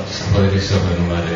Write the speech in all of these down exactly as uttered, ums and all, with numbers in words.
സഹോദരി സഹോദരന്മാരെ,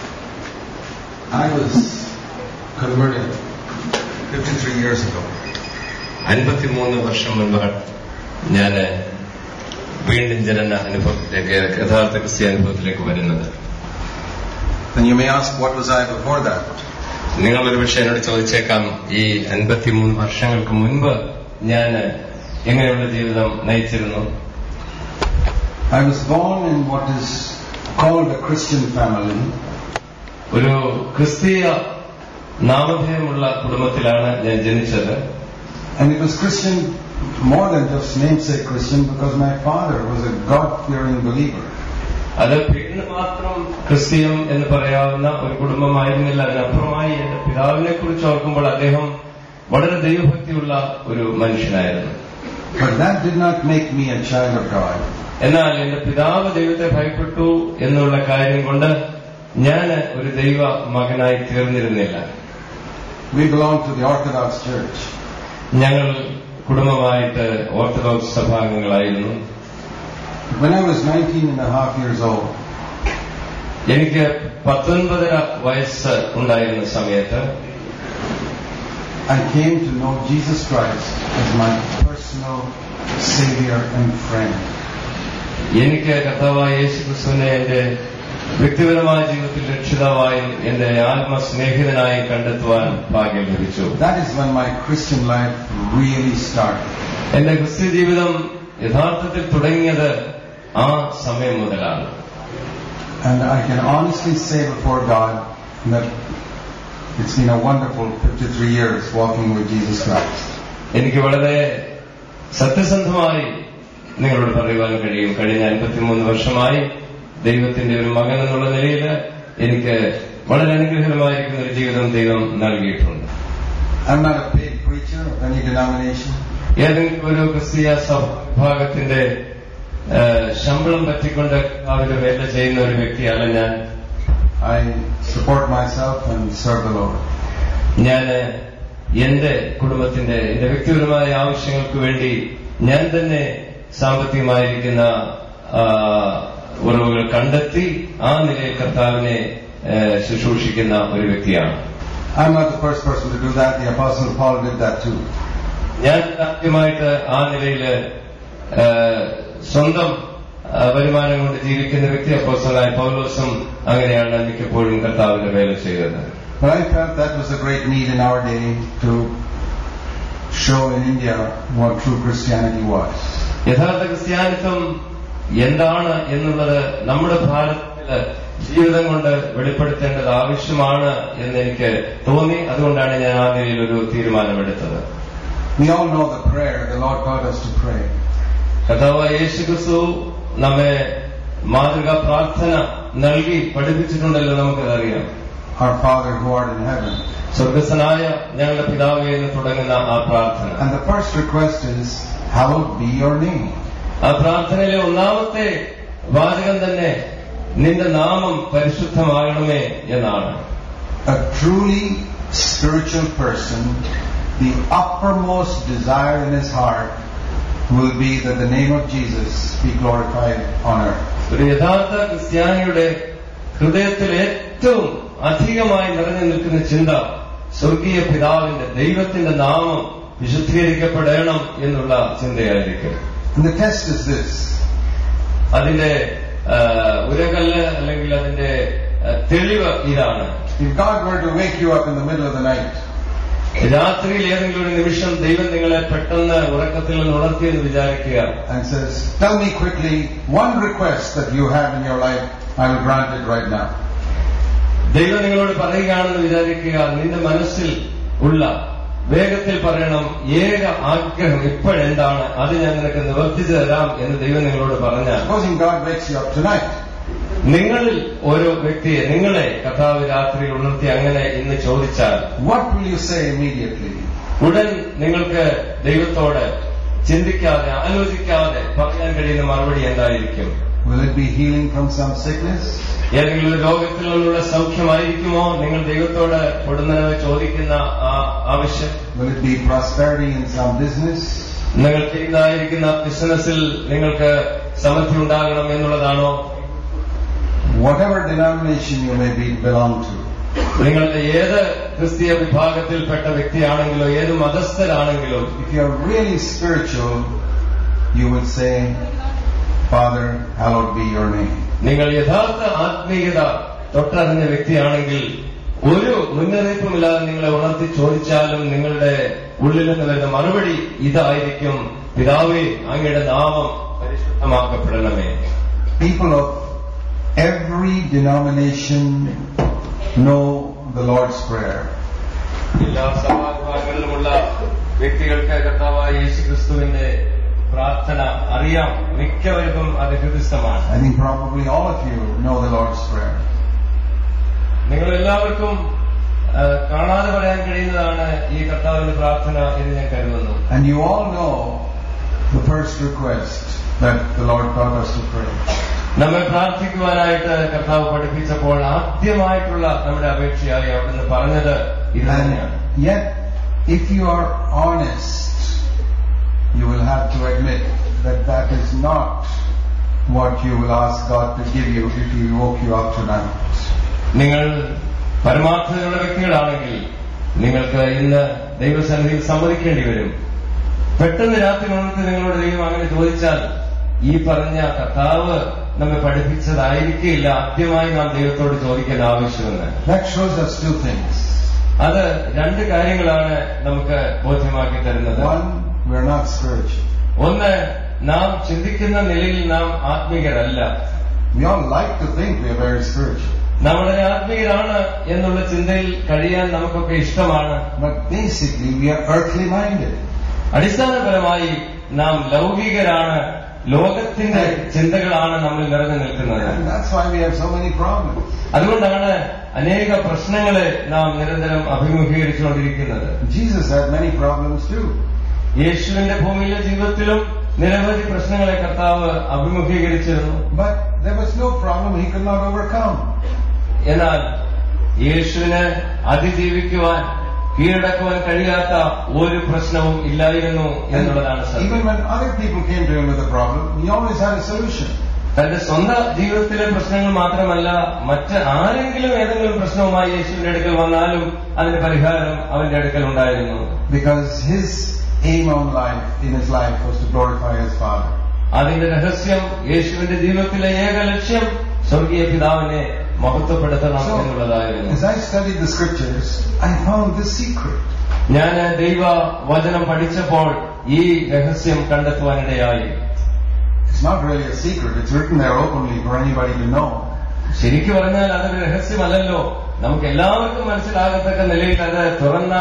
I was converted fifty-three years ago. അൻപത്തിമൂന്ന് വർഷം മുൻപ് ഞാൻ വീണ്ടും ജനന അനുഭവത്തിലേക്ക്, യഥാർത്ഥ ക്രിസ്ത്യ അനുഭവത്തിലേക്ക് വരുന്നത്. And you may ask, what was I before that? നിങ്ങളൊരു പക്ഷേ എന്നോട് ചോദിച്ചേക്കാം, ഈ അൻപത്തിമൂന്ന് വർഷങ്ങൾക്ക് മുൻപ് ഞാൻ എങ്ങനെയുള്ള ജീവിതം നയിച്ചിരുന്നു? I was born in what is called a Christian family. ഒരു ക്രിസ്തീയ നാമധേയമുള്ള കുടുംബത്തിലാണ് ഞാൻ ജനിച്ചത്. And it was Christian more than just namesake Christian, because my father was a God-fearing believer. അത് പേരിന് മാത്രം ക്രിസ്തീയം എന്ന് പറയാവുന്ന ഒരു കുടുംബമായിരുന്നില്ല. അതിനപ്പുറമായി എന്റെ പിതാവിനെ കുറിച്ച് ഓർക്കുമ്പോൾ അദ്ദേഹം വളരെ ദൈവഭക്തിയുള്ള ഒരു മനുഷ്യനായിരുന്നു. But that did not make me a child of God. എന്നാൽ എന്റെ പിതാവ് ദൈവത്തെ ഭയപ്പെട്ടു എന്നുള്ള കാര്യം കൊണ്ട് ഞാൻ ഒരു ദൈവ മകനായി തീർന്നിരുന്നില്ല. We belong to the Orthodox Church. ഞങ്ങൾ കുടുംബമായിട്ട് ഓർത്തഡോക്സ് സഭാംഗങ്ങളായിരുന്നു. When I was nineteen and a half years old, എനിക്ക് പത്തൊൻപതര വയസ്സ് ഉണ്ടായിരുന്ന സമയത്ത് I came to know Jesus Christ as my personal Savior and friend. എനിക്ക് കർത്താവായ യേശുക്രിസ്തുവിനെ എന്റെ വ്യക്തിപരമായ ജീവിതത്തിൽ രക്ഷിതാവായും എന്റെ ആത്മസ്നേഹിതനായും കണ്ടെത്തുവാൻ ഭാഗ്യം ലഭിച്ചു. That is when my Christian life really started. എന്റെ ക്രിസ്ത്യ ജീവിതം യഥാർത്ഥത്തിൽ തുടങ്ങിയത് ആ സമയം മുതലാണ്. And I can honestly say before God that it's been a wonderful fifty-three years walking with Jesus Christ. എനിക്ക് വളരെ സത്യസന്ധമായി നിങ്ങളോട് പറയുവാൻ കഴിയും, കഴിഞ്ഞ അൻപത്തിമൂന്ന് വർഷമായി ദൈവത്തിന്റെ ഒരു മകൻ എന്നുള്ള നിലയിൽ എനിക്ക് വളരെ അനുഗ്രഹമായിരിക്കുന്ന ഒരു ജീവിതം ദൈവം നൽകിയിട്ടുണ്ട്. I'm not a paid preacher of any denomination. ഏതെങ്കിലും ഒരു ക്രിസ്തീയ വിഭാഗത്തിന്റെ ശമ്പളം പറ്റിക്കൊണ്ട് അവര് വേല ചെയ്യുന്ന ഒരു വ്യക്തിയല്ല ഞാൻ. I support myself and serve the Lord. ഞാൻ എന്റെ കുടുംബത്തിന്റെ എന്റെ വ്യക്തിപരമായ ആവശ്യങ്ങൾക്ക് വേണ്ടി ഞാൻ തന്നെ സാമ്പത്തികമായിരിക്കുന്ന ഉറവുകൾ കണ്ടെത്തി ആ നിലയിൽ കർത്താവിനെ ശുശ്രൂഷിക്കുന്ന ഒരു വ്യക്തിയാണ്. I'm not the first person to do that. The Apostle Paul did that too. ഞാൻ ആദ്യമായിട്ട് ആ നിലയിൽ സ്വന്തം വരുമാനം കൊണ്ട് ജീവിക്കുന്ന വ്യക്തി അപ്പോസ്തലനായ പൗലോസും അങ്ങനെയാണ് മിക്കപ്പോഴും കർത്താവിന്റെ വേല ചെയ്തത്. But I felt that was a great need in our day to show in India what true Christianity was. യഥാർത്ഥ ക്രിസ്ത്യാനിത്വം എന്താണ് എന്നുള്ളത് നമ്മുടെ ഭാരതത്തില് ജീവിതം കൊണ്ട് വെളിപ്പെടുത്തേണ്ടത് ആവശ്യമാണ് എന്ന് എനിക്ക് തോന്നി. അതുകൊണ്ടാണ് ഞാൻ ആ നിലയിൽ ഒരു തീരുമാനമെടുത്തത്. We all know the prayer the Lord taught us to pray. കർത്താവായ യേശുക്രിസ്തു നമ്മെ മാതൃകാ പ്രാർത്ഥന നൽകി പഠിപ്പിച്ചിട്ടുണ്ടല്ലോ, നമുക്കതറിയാം. Our Father who art in heaven. സ്വർഗസ്ഥനായ ഞങ്ങളുടെ പിതാവേ എന്ന് തുടങ്ങുന്ന ആ പ്രാർത്ഥന. And the first request is, hallowed be your name. ആ പ്രാർത്ഥനയിലെ ഒന്നാമത്തെ വാചകം തന്നെ നിന്റെ നാമം പരിശുദ്ധമാകണമേ എന്നാണ്. A truly spiritual person, the uppermost desire in his heart will be that the name of Jesus be glorified on earth. ഒരു യഥാർത്ഥ ക്രിസ്ത്യാനിയുടെ ഹൃദയത്തിൽ ഏറ്റവും അധികമായി നിറഞ്ഞു നിൽക്കുന്ന ചിന്ത സ്വർഗീയ പിതാവിന്റെ ദൈവത്തിന്റെ നാമം വിശുദ്ധീകരിക്കപ്പെടണം എന്നുള്ള ചിന്തയായിരിക്കും. And the test is this. അതിന്റെ ഉരകല്ല് അല്ലെങ്കിൽ അതിന്റെ തെളിവ് ഇതാണ്. If God were to wake you up in the middle of the night, രാത്രിയിൽ ഏതെങ്കിലും ഒരു നിമിഷം ദൈവം നിങ്ങളെ പെട്ടെന്ന് ഉറക്കത്തിൽ നിന്ന് ഉണർത്തിയെന്ന് വിചാരിക്കുക, and says, tell me quickly one request that you have in your life, I will grant it right now. ദൈവം നിങ്ങളോട് പറയുകയാണെന്ന് വിചാരിക്കുക, നിന്റെ മനസ്സിൽ ഉള്ള വേഗത്തിൽ പറയണം, ഏക ആഗ്രഹം ഇപ്പോഴെന്താണ്, അത് ഞാൻ നിനക്ക് നിവർത്തിച്ചു തരാം എന്ന് ദൈവം നിങ്ങളോട് പറഞ്ഞാൽ, supposing God wakes you up tonight, നിങ്ങളിൽ ഓരോ വ്യക്തിയെ നിങ്ങളെ കർത്താവ് രാത്രി ഉണർത്തി അങ്ങനെ ഇന്ന് ചോദിച്ചാൽ, what will you say immediately? ഉടൻ നിങ്ങൾക്ക് ദൈവത്തോട് ചിന്തിക്കാതെ ആലോചിക്കാതെ പറയാൻ കഴിയുന്ന മറുപടി എന്തായിരിക്കും? Will it be healing from some sickness? ഏതെങ്കിലും രോഗത്തിൽ നിന്നുള്ള സൗഖ്യമായിരിക്കുമോ നിങ്ങൾ ദൈവത്തോട് ഉടനെ ചോദിക്കുന്ന ആ ആവശ്യം? Will it be prosperity in some business? നിങ്ങൾ ചെയ്യുന്നതായിരിക്കുന്ന ബിസിനസ്സിൽ നിങ്ങൾക്ക് സമൃദ്ധി ഉണ്ടാകണം എന്നുള്ളതാണോ? whatever denomination you may be belong to. നിങ്ങളുടെ ഏത് ക്രിസ്തീയ വിഭാഗത്തിൽപ്പെട്ട വ്യക്തിയാണെങ്കിലോ ഏത് മതസ്ഥരാണെങ്കിലോ, if you are really spiritual, you would say, Father, hallowed be your name. നിങ്ങൾ യഥാർത്ഥ ആത്മീയത തൊട്ടറിഞ്ഞ വ്യക്തിയാണെങ്കിൽ ഒരു മുന്നറിയിപ്പുമില്ലാതെ നിങ്ങളെ ഉണർത്തി ചോദിച്ചാലും നിങ്ങളുടെ ഉള്ളിൽ നിന്ന് വരുന്ന മറുപടി ഇതായിരിക്കും: പിതാവേ, അങ്ങയുടെ നാമം പരിശുദ്ധമാക്കപ്പെടണമേ. People of every denomination know the Lord's Prayer. എല്ലാ സഭാവിഭാഗങ്ങളിലുമുള്ള വ്യക്തികൾക്ക് കർത്താവായ യേശുക്രിസ്തുവിന്റെ പ്രാർത്ഥന അറിയാം. മിക്കവർക്കും അത് ഹൃദിസ്ഥമാണ്. I think probably all of you know the Lord's Prayer. നിങ്ങൾ എല്ലാവർക്കും കാണാതെ പറയാൻ കഴിയുന്നതാണ് ഈ കർത്താവിന്റെ പ്രാർത്ഥന എന്ന് ഞാൻ കരുതുന്നു. And you all know the first request that the Lord taught us to pray. നമ്മെ പ്രാർത്ഥിക്കുവാനായിട്ട് കർത്താവ് പഠിപ്പിച്ചപ്പോൾ ആദ്യമായിട്ടുള്ള നമ്മുടെ അപേക്ഷയായി അവിടുന്ന് പറഞ്ഞത് ഇത് തന്നെയാണ്. Yet, if you are honest, you will have to admit that that is not what you will ask God to give you if He woke you up tonight. നിങ്ങൾ പരമാർത്ഥതയുള്ള വ്യക്തികളാണെങ്കിൽ നിങ്ങൾക്ക് ഇന്ന് ദൈവസന്നിധിയിൽ സമ്മതിക്കേണ്ടി വരും. പെട്ടെന്ന് രാത്രി ഉണർത്തി നിങ്ങളോട് ദൈവം അങ്ങനെ ചോദിച്ചാൽ ഈ പറഞ്ഞ കർത്താവ് നമ്മെ പഠിപ്പിച്ചതായിരിക്കില്ല ആദ്യമായി നാം ദൈവത്തോട് ചോദിക്കേണ്ട ആവശ്യമെന്ന്. That shows us two things. അത് രണ്ട് കാര്യങ്ങളാണ് നമുക്ക് ബോധ്യമാക്കി തരുന്നത്. One, we are not spiritual. ഒന്ന്, നാം ചിന്തിക്കുന്ന നിലയിൽ നാം ആത്മീയരല്ല. We all like to think we are very spiritual. നാം വളരെ ആത്മീയരാണ് എന്നുള്ള ചിന്തയിൽ കഴിയാൻ നമുക്കൊക്കെ ഇഷ്ടമാണ്. But basically we are earthly minded. അടിസ്ഥാനപരമായി നാം ലൗകികരാണ്. ലോകത്തിന്റെ ചിന്തകളാണ് നമ്മൾ നിറഞ്ഞു നിൽക്കുന്നത്. And that's why we have so many problems. അതുകൊണ്ടാണ് അനേക പ്രശ്നങ്ങളെ നാം നിരന്തരം അഭിമുഖീകരിച്ചുകൊണ്ടിരിക്കുന്നത്. Jesus had many problems too. യേശുവിന്റെ ഭൂമിയിലെ ജീവിതത്തിലും നിരവധി പ്രശ്നങ്ങളെ കർത്താവ് അഭിമുഖീകരിച്ചിരുന്നു. But there was no problem he could not overcome. എന്നാൽ യേശുവിന് അതിജീവിക്കുവാൻ കീഴടക്കുവാൻ കഴിയാത്ത ഒരു പ്രശ്നവും ഇല്ലായിരുന്നു എന്നുള്ളതാണ് സത്യം. Even when other people came to him with a problem, he always had a solution. തന്റെ സ്വന്തം ജീവിതത്തിലെ പ്രശ്നങ്ങൾ മാത്രമല്ല, മറ്റ് ആരെങ്കിലും ഏതെങ്കിലും പ്രശ്നവുമായി യേശുവിന്റെ അടുക്കൽ വന്നാലും അതിന് പരിഹാരം അവന്റെ അടുക്കൽ ഉണ്ടായിരുന്നു. Because his aim on life, in his life, was to glorify his Father. അതിന്റെ രഹസ്യം, യേശുവിന്റെ ജീവിതത്തിലെ ഏക ലക്ഷ്യം സ്വർഗീയ പിതാവിനെ മഹത്വപ്പെടുത്തണം എന്നുള്ളതായിരുന്നു. As I studied the scriptures, I found this secret. ഞാൻ ദൈവ വചനം പഠിച്ചപ്പോൾ ഈ രഹസ്യം കണ്ടെത്തുവാനിടയായി. It's not really a secret. It's written there openly for anybody to know. ശരിക്കു പറഞ്ഞാൽ അതൊരു രഹസ്യമല്ലല്ലോ, നമുക്ക് എല്ലാവർക്കും മനസ്സിലാകത്തക്ക നിലയിൽ അത് തുറന്ന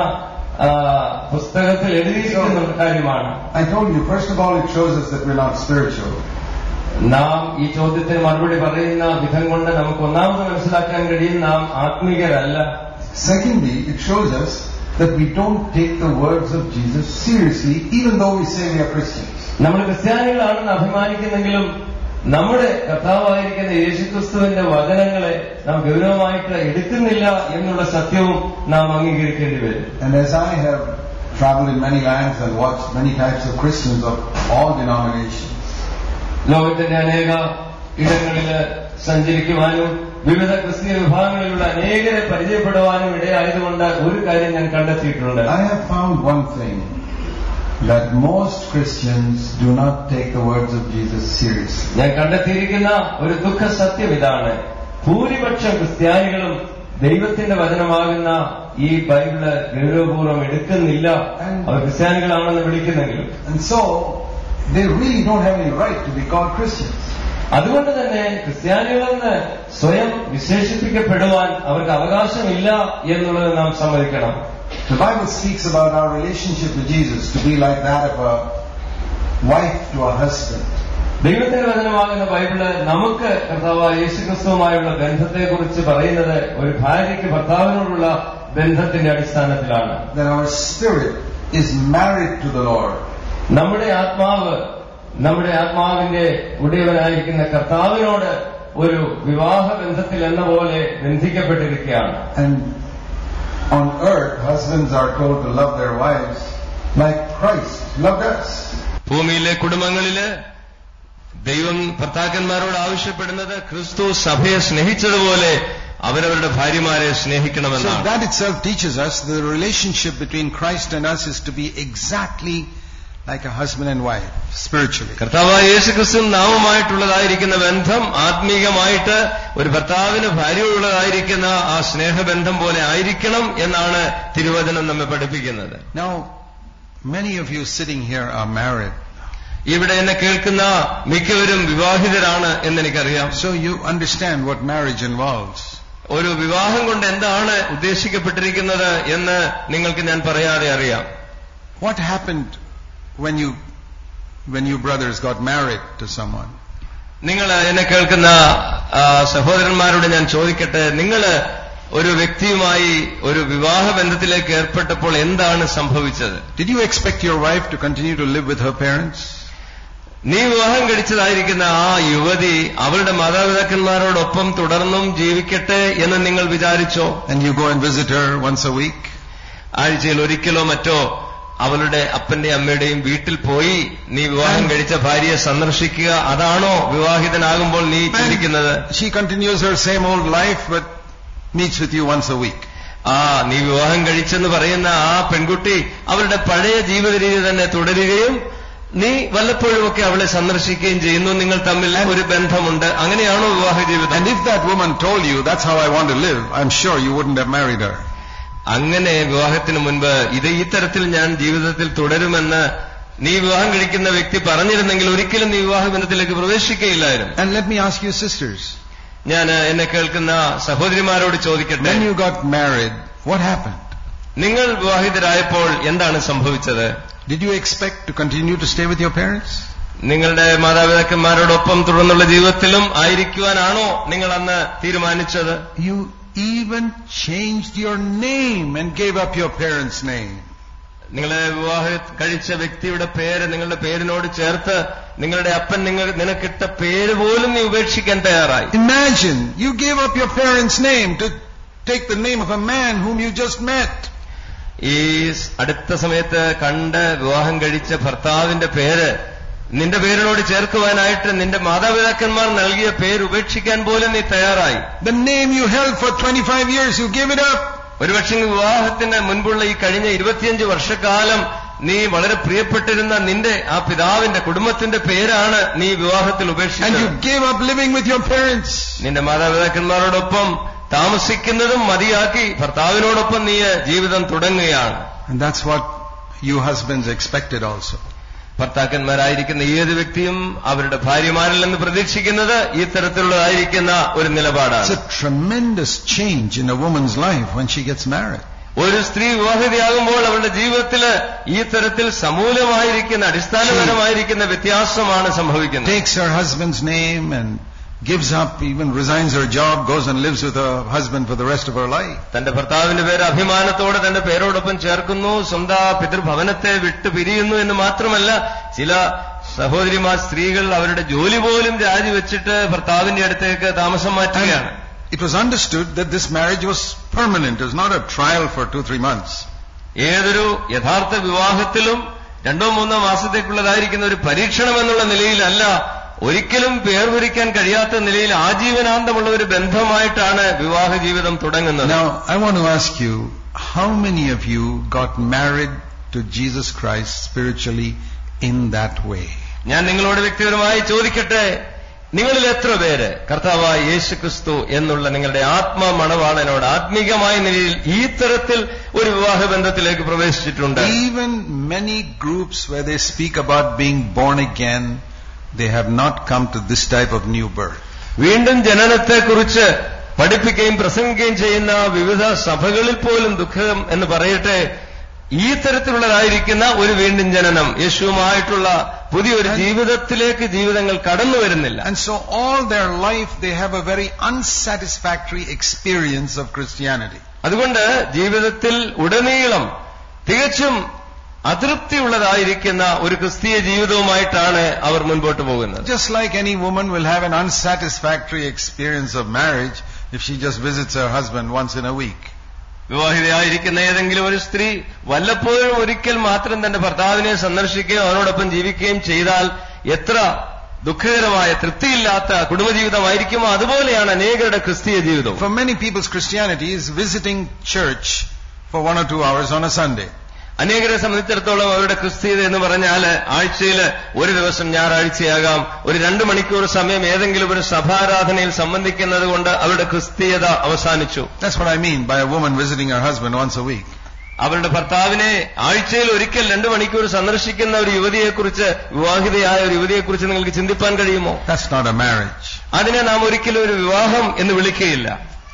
പുസ്തകത്തിൽ എഴുതിയിരിക്കുന്ന കാര്യമാണ്. I told you, first of all, it shows us that we're not spiritual. നാം ഈ ചോദ്യത്തിന് മറുപടി പറയുന്ന വിധം കൊണ്ട് നമുക്ക് ഒന്നാമത് മനസ്സിലാക്കാൻ കഴിയും നാം ആത്മീയരല്ല. Secondly, it shows us that we don't take the words of Jesus seriously, even though we say we are Christians. നമ്മൾ ക്രിസ്ത്യാനികളാണെന്ന് അഭിമാനിക്കുന്നെങ്കിലും നമ്മുടെ കർത്താവായിരിക്കുന്ന യേശുക്രിസ്തുവിന്റെ വചനങ്ങളെ നാം ഗൗരവമായിട്ട് എടുക്കുന്നില്ല എന്നുള്ള സത്യവും നാം അംഗീകരിക്കേണ്ടി വരും. And as I have traveled in many lands and watched many types of Christians of all denominations, ലോകത്തിന്റെ അനേക ഇടങ്ങളില് സഞ്ചരിക്കുവാനും വിവിധ ക്രിസ്തീയ വിഭാഗങ്ങളിലുള്ള അനേകരെ പരിചയപ്പെടുവാനും ഇടയായതുകൊണ്ട് ഒരു കാര്യം ഞാൻ കണ്ടെത്തിയിട്ടുണ്ട്. I have found one thing, that most Christians do not take the words of Jesus seriously. ഞാൻ കണ്ടെത്തിയിരിക്കുന്ന ഒരു ദുഃഖ സത്യം ഇതാണ്: ഭൂരിപക്ഷം ക്രിസ്ത്യാനികളും ദൈവത്തിന്റെ വചനമാകുന്ന ഈ ബൈബിള് ഗൗരവപൂർവ്വം എടുക്കുന്നില്ല. അവർ ക്രിസ്ത്യാനികളാണെന്ന് വിളിക്കുന്നെങ്കിലും. And so they really don't have any right to be called Christians. അതുകൊണ്ട് തന്നെ ക്രിസ്ത്യാനികളെന്ന് സ്വയം വിശേഷിപ്പിക്കപ്പെടുവാൻ അവർക്ക് അവകാശമില്ല എന്നുള്ളത് നാം സമ്മതിക്കണം. The Bible speaks about our relationship with Jesus to be like that of a wife to a husband. ദൈവത്തിന്റെ വചനമാകുന്ന ബൈബിള് നമുക്ക് കർത്താവായ യേശുക്രിസ്തുവുമായുള്ള ബന്ധത്തെക്കുറിച്ച് പറയുന്നത് ഒരു ഭാര്യയ്ക്ക് ഭർത്താവിനോടുള്ള ബന്ധത്തിന്റെ അടിസ്ഥാനത്തിലാണ്. That our spirit is married to the Lord. നമ്മുടെ ആത്മാവ് നമ്മുടെ ആത്മാവിന്റെ ഉടയവനായിരിക്കുന്ന കർത്താവിനോട് ഒരു വിവാഹ ബന്ധത്തിൽ എന്ന പോലെ ബന്ധിക്കപ്പെട്ടിരിക്കുകയാണ്. And on earth, husbands are told to love their wives like Christ loved us. ഭൂമിയിലെ കുടുംബങ്ങളില് ദൈവം ഭർത്താക്കന്മാരോട് ആവശ്യപ്പെടുന്നത് ക്രിസ്തു സഭയെ സ്നേഹിച്ചതുപോലെ അവരവരുടെ ഭാര്യമാരെ സ്നേഹിക്കണമെന്നാണ്. So that itself teaches us the relationship between Christ and us is to be exactly like a husband and wife spiritually. കർത്താവായ യേശുക്രിസ്തു നാമമായിട്ടുള്ളതായിരിക്കുന്ന ബന്ധം ആത്മീയമായിട്ട് ഒരു ഭർത്താവിന് ഭാര്യയോടുള്ളതായിരിക്കുന്ന ആ സ്നേഹബന്ധം പോലെ ആയിരിക്കണം എന്നാണ് തിരുവചനം നമ്മെ പഠിപ്പിക്കുന്നത്. Now many of you sitting here are married. ഇവിടെ എന്നെ കേൾക്കുന്ന മിക്കവരും വിവാഹിതരാണ് എന്നെനിക്കറിയാം. So you understand what marriage involves. ഒരു വിവാഹം കൊണ്ട് എന്താണ് ഉദ്ദേശിക്കപ്പെട്ടിരിക്കുന്നത് എന്ന് നിങ്ങൾക്ക് ഞാൻ പറയാതെ അറിയാം. What happened when you when you brothers got married to someone? നിങ്ങൾ എന്നെ കേൾക്കുന്ന സഹോദരന്മാരോട് ഞാൻ ചോദിക്കട്ടെ, നിങ്ങൾ ഒരു വ്യക്തിയുമായി ഒരു വിവാഹ ബന്ധത്തിലേക്ക് ഏർപ്പെട്ടപ്പോൾ എന്താണ് സംഭവിച്ചത്? Did you expect your wife to continue to live with her parents? നീ വിവാഹം കഴിച്ചതായിരിക്കുന്ന ആ യുവതി അവളുടെ മാതാപിതാക്കന്മാരോടൊപ്പം തുടർന്നും ജീവിക്കട്ടെ എന്ന് നിങ്ങൾ വിചാരിച്ചോ? And you go and visit her once a week? ആഴ്ചയിൽ ഒരിക്കലോ മറ്റോ അവളുടെ അപ്പന്റെയും അമ്മയുടെയും വീട്ടിൽ പോയി നീ വിവാഹം കഴിച്ച ഭാര്യയെ സന്ദർശിക്കുക, അതാണോ വിവാഹിതനാകുമ്പോൾ നീ ചിന്തിക്കുന്നത്? She continues her same old life but meets with you once a week. ആ നീ വിവാഹം കഴിച്ചെന്ന് പറയുന്ന ആ പെൺകുട്ടി അവളുടെ പഴയ ജീവിത രീതി തന്നെ തുടരുകയും നീ വല്ലപ്പോഴുമൊക്കെ അവളെ സന്ദർശിക്കുകയും ചെയ്യുന്നു, നിങ്ങൾ തമ്മിൽ ഒരു ബന്ധമുണ്ട്. അങ്ങനെയാണോ വിവാഹ ജീവിതം? And if that woman told you that's how I want to live, I'm sure you wouldn't have married her. അങ്ങനെ വിവാഹത്തിന് മുൻപ് ഇത് ഈ തരത്തിൽ ഞാൻ ജീവിതത്തിൽ തുടരുമെന്ന് നീ വിവാഹം കഴിക്കുന്ന വ്യക്തി പറഞ്ഞിരുന്നെങ്കിൽ ഒരിക്കലും നീ വിവാഹ ബന്ധത്തിലേക്ക് പ്രവേശിക്കുകയില്ലായിരുന്നു. And let me ask you sisters, ഞാൻ എന്നെ കേൾക്കുന്ന സഹോദരിമാരോട് ചോദിക്കട്ടെ, when you got married, what happened? നിങ്ങൾ വിവാഹിതരായപ്പോൾ എന്താണ് സംഭവിച്ചത്? Did you expect to continue to stay with your parents? നിങ്ങളുടെ മാതാപിതാക്കന്മാരോടൊപ്പം തുടർന്നുള്ള ജീവിതത്തിലും ആയിരിക്കുവാനാണോ നിങ്ങൾ അന്ന് തീരുമാനിച്ചത്? You even changed your name and gave up your parents' name. നിങ്ങളെ വിവാഹം കഴിച്ച വ്യക്തിയുടെ പേര് നിങ്ങളുടെ പേരിനോട് ചേർത്ത് നിങ്ങളുടെ അപ്പൻ നിങ്ങൾ നിനക്കിട്ട പേര് പോലും നീ ഉപേക്ഷിക്കാൻ തയ്യാറായി. Imagine you gave up your parents' name to take the name of a man whom you just met. ഈ അടുത്ത സമയത്ത് കണ്ട് വിവാഹം കഴിച്ച ഭർത്താവിന്റെ പേര് നിന്റെ പേരിനോട് ചേർക്കുവാനായിട്ട് നിന്റെ മാതാപിതാക്കന്മാർ നൽകിയ പേര് ഉപേക്ഷിക്കാൻ പോലും നീ തയ്യാറായി. The name you held for twenty-five years, you gave it up. ഒരുപക്ഷെ വിവാഹത്തിന് മുൻപുള്ള ഈ കഴിഞ്ഞ ഇരുപത്തിയഞ്ച് വർഷക്കാലം നീ വളരെ പ്രിയപ്പെട്ടിരുന്ന നിന്റെ ആ പിതാവിന്റെ കുടുംബത്തിന്റെ പേരാണ് നീ വിവാഹത്തിൽ ഉപേക്ഷിച്ചത്. And you gave up living with your parents. നിന്റെ മാതാപിതാക്കന്മാരോടൊപ്പം താമസിക്കുന്നതും മതിയാക്കി ഭർത്താവിനോടൊപ്പം നീ ജീവിതം തുടങ്ങുകയാണ്. And that's what you husbands expected also. ഭർത്താക്കന്മാരായിരിക്കുന്ന ഏത് വ്യക്തിയും അവരുടെ ഭാര്യമാരിൽ നിന്ന് പ്രതീക്ഷിക്കുന്നത് ഈ തരത്തിലുള്ളതായിരിക്കുന്ന ഒരു നിലപാടാണ്. It's a tremendous change in a woman's life when she gets married. ഒരു സ്ത്രീ വിവാഹിതയാകുമ്പോൾ അവളുടെ ജീവിതത്തിൽ ഈ തരത്തിൽ സമൂലമായിരിക്കുന്ന അടിസ്ഥാനപരമായിരിക്കുന്ന വ്യത്യാസമാണ് സംഭവിക്കുന്നത്. Takes her husband's name and gives up, even resigns her job, goes and lives with her husband for the rest of her life. തന്റെ ഭർത്താവിന്റെ പേര് അഭിമാനത്തോടെ തന്റെ പേരോടൊപ്പം ചേർക്കുന്നു, സ്വന്തം പിതൃഭവനത്തെ വിട്ടു പിരിയുന്നു എന്ന് മാത്രമല്ല ചില സഹോദരിമാർ സ്ത്രീകൾ അവരുടെ ജോലി പോലും രാജിവെച്ചിട്ട് ഭർത്താവിന്റെ അടുത്തേക്ക് താമസം മാറ്റുകയാണ്. It was understood that this marriage was permanent. It was not a trial for two, three months. ഏതൊരു യഥാർത്ഥ വിവാഹത്തിലും രണ്ടോ മൂന്നോ മാസത്തേക്കുള്ളതായിരിക്കുന്ന ഒരു പരീക്ഷണം എന്നുള്ള നിലയിലല്ല, ഒരിക്കലും വേർപിരിക്കാൻ കഴിയാത്ത നിലയിൽ ആജീവനാന്തമുള്ള ഒരു ബന്ധമായിട്ടാണ് വിവാഹ ജീവിതം തുടങ്ങുന്നത്. Now I want to ask you, how many of you got married to Jesus Christ spiritually in that way? ഞാൻ നിങ്ങളോട് വ്യക്തിപരമായി ചോദിക്കട്ടെ, നിങ്ങളിൽ എത്ര പേര് കർത്താവായ യേശുക്രിസ്തു എന്നുള്ള നിങ്ങളുടെ ആത്മാ മണവാളനോട് ആത്മീകമായ നിലയിൽ ഈ തരത്തിൽ ഒരു വിവാഹ ബന്ധത്തിലേക്ക് പ്രവേശിച്ചിട്ടുണ്ട്? Even many groups where they speak about being born again, they have not come to this type of new birth. വീണ്ടും ജനനത്തെക്കുറിച്ച് പഠിപ്പിക്കുകയും പ്രസംഗിക്കുകയും ചെയ്യുന്ന വിവിധ സഭകളിൽ പോലും ദുഃഖം എന്ന് പറയട്ടെ, ഈ തരത്തിലുള്ളതായിരിക്കുന്ന ഒരു വീണ്ടും ജനനം യേശുവുമായിട്ടുള്ള പുതിയൊരു ജീവിതത്തിലേക്ക് ജീവിതങ്ങൾ കടന്നു വരുന്നില്ല. And so all their life they have a very unsatisfactory experience of Christianity. അതുകൊണ്ട് ജീവിതത്തിൽ ഉടനീളം തികച്ചും അതൃപ്തിയുള്ളതായിരിക്കുന്ന ഒരു ക്രിസ്തീയ ജീവിതവുമായിട്ടാണ് അവർ മുൻപോട്ട് പോകുന്നത്. Just like any woman will have an unsatisfactory experience of marriage if she just visits her husband once in a week. വിവാഹിതയായിരിക്കുന്ന ഏതെങ്കിലും ഒരു സ്ത്രീ വല്ലപ്പോഴും ഒരിക്കൽ മാത്രം തന്റെ ഭർത്താവിനെ സന്ദർശിക്കുകയും അവനോടൊപ്പം ജീവിക്കുകയും ചെയ്താൽ എത്ര ദുഃഖകരമായ തൃപ്തിയില്ലാത്ത കുടുംബജീവിതമായിരിക്കുമോ അതുപോലെയാണ് അനേകരുടെ ക്രിസ്തീയ ജീവിതം. For many people's Christianity is visiting church for one or two hours on a Sunday. അനേകരെ സംബന്ധിച്ചിടത്തോളം അവരുടെ ക്രിസ്തീയത എന്ന് പറഞ്ഞാൽ ആഴ്ചയിൽ ഒരു ദിവസം ഞായറാഴ്ചയാകാം ഒരു രണ്ടു മണിക്കൂർ സമയം ഏതെങ്കിലും ഒരു സഭാരാധനയിൽ സംബന്ധിക്കുന്നത് കൊണ്ട് അവരുടെ ക്രിസ്തീയത അവസാനിച്ചു. That's what I mean by a woman visiting her husband once a week. അവരുടെ ഭർത്താവിനെ ആഴ്ചയിൽ ഒരിക്കൽ രണ്ടു മണിക്കൂർ സന്ദർശിക്കുന്ന ഒരു യുവതിയെക്കുറിച്ച്, വിവാഹിതയായ ഒരു യുവതിയെക്കുറിച്ച് നിങ്ങൾക്ക് ചിന്തിപ്പാൻ കഴിയുമോ? That's not a marriage. അതിനെ നാം ഒരിക്കലും ഒരു വിവാഹം എന്ന് വിളിക്കുകയില്ല.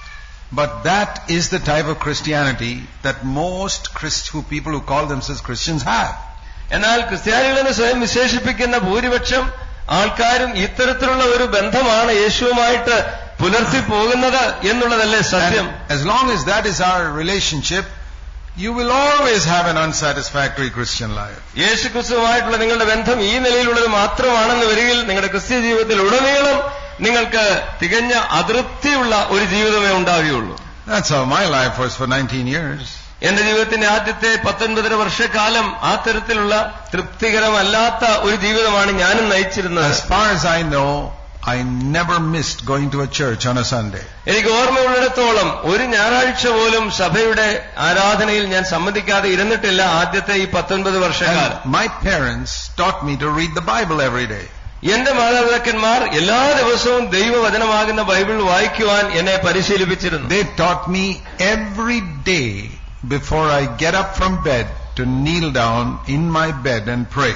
But that is the type of Christianity that most Christ who people who call themselves Christians have. എന്നാൽ ക്രിസ്ത്യാനികളെന്ന് സ്വയം വിശേഷിപ്പിക്കുന്ന ഭൂരിപക്ഷം ആൾക്കാരും ഇത്തരത്തിലുള്ള ഒരു ബന്ധമാണ് യേശുവുമായിട്ട് പുലർത്തി പോകുന്നത് എന്നുള്ളതല്ലേ സത്യം. And as long as that is our relationship, you will always have an unsatisfactory Christian life. യേശുക്രിസ്തുവുമായിട്ടുള്ള നിങ്ങളുടെ ബന്ധം ഈ നിലയിലുള്ളത് മാത്രമാണെന്ന് വരികിൽ നിങ്ങളുടെ ക്രിസ്ത്യ ജീവിതത്തിൽ ഉടനീളം നിങ്ങൾക്ക് തികഞ്ഞ അതൃപ്തിയുള്ള ഒരു ജീവിതമേ ഉണ്ടാവുകയുള്ളൂ. That's how my life was for nineteen years. എന്റെ ജീവിതത്തിന്റെ ആദ്യത്തെ പത്തൊൻപതര വർഷക്കാലം ആ തരത്തിലുള്ള തൃപ്തികരമല്ലാത്ത ഒരു ജീവിതമാണ് ഞാനും നയിച്ചിരുന്നത്. As far as I know, I never missed going to a church on a Sunday. എനിക്ക് ഓർമ്മയുള്ളിടത്തോളം ഒരു ഞായറാഴ്ച പോലും സഭയുടെ ആരാധനയിൽ ഞാൻ സംബന്ധിക്കാതെ ഇരുന്നിട്ടില്ല ആദ്യത്തെ ഈ പത്തൊൻപത് വർഷക്കാലം. My parents taught me to read the Bible every day. എന്റെ മാതാപിതാക്കന്മാർ എല്ലാ ദിവസവും ദൈവവചനമാകുന്ന ബൈബിൾ വായിക്കുവാൻ എന്നെ പരിശീലിപ്പിച്ചിരുന്നു. They taught me every day before I get up from bed to kneel down in my bed and pray.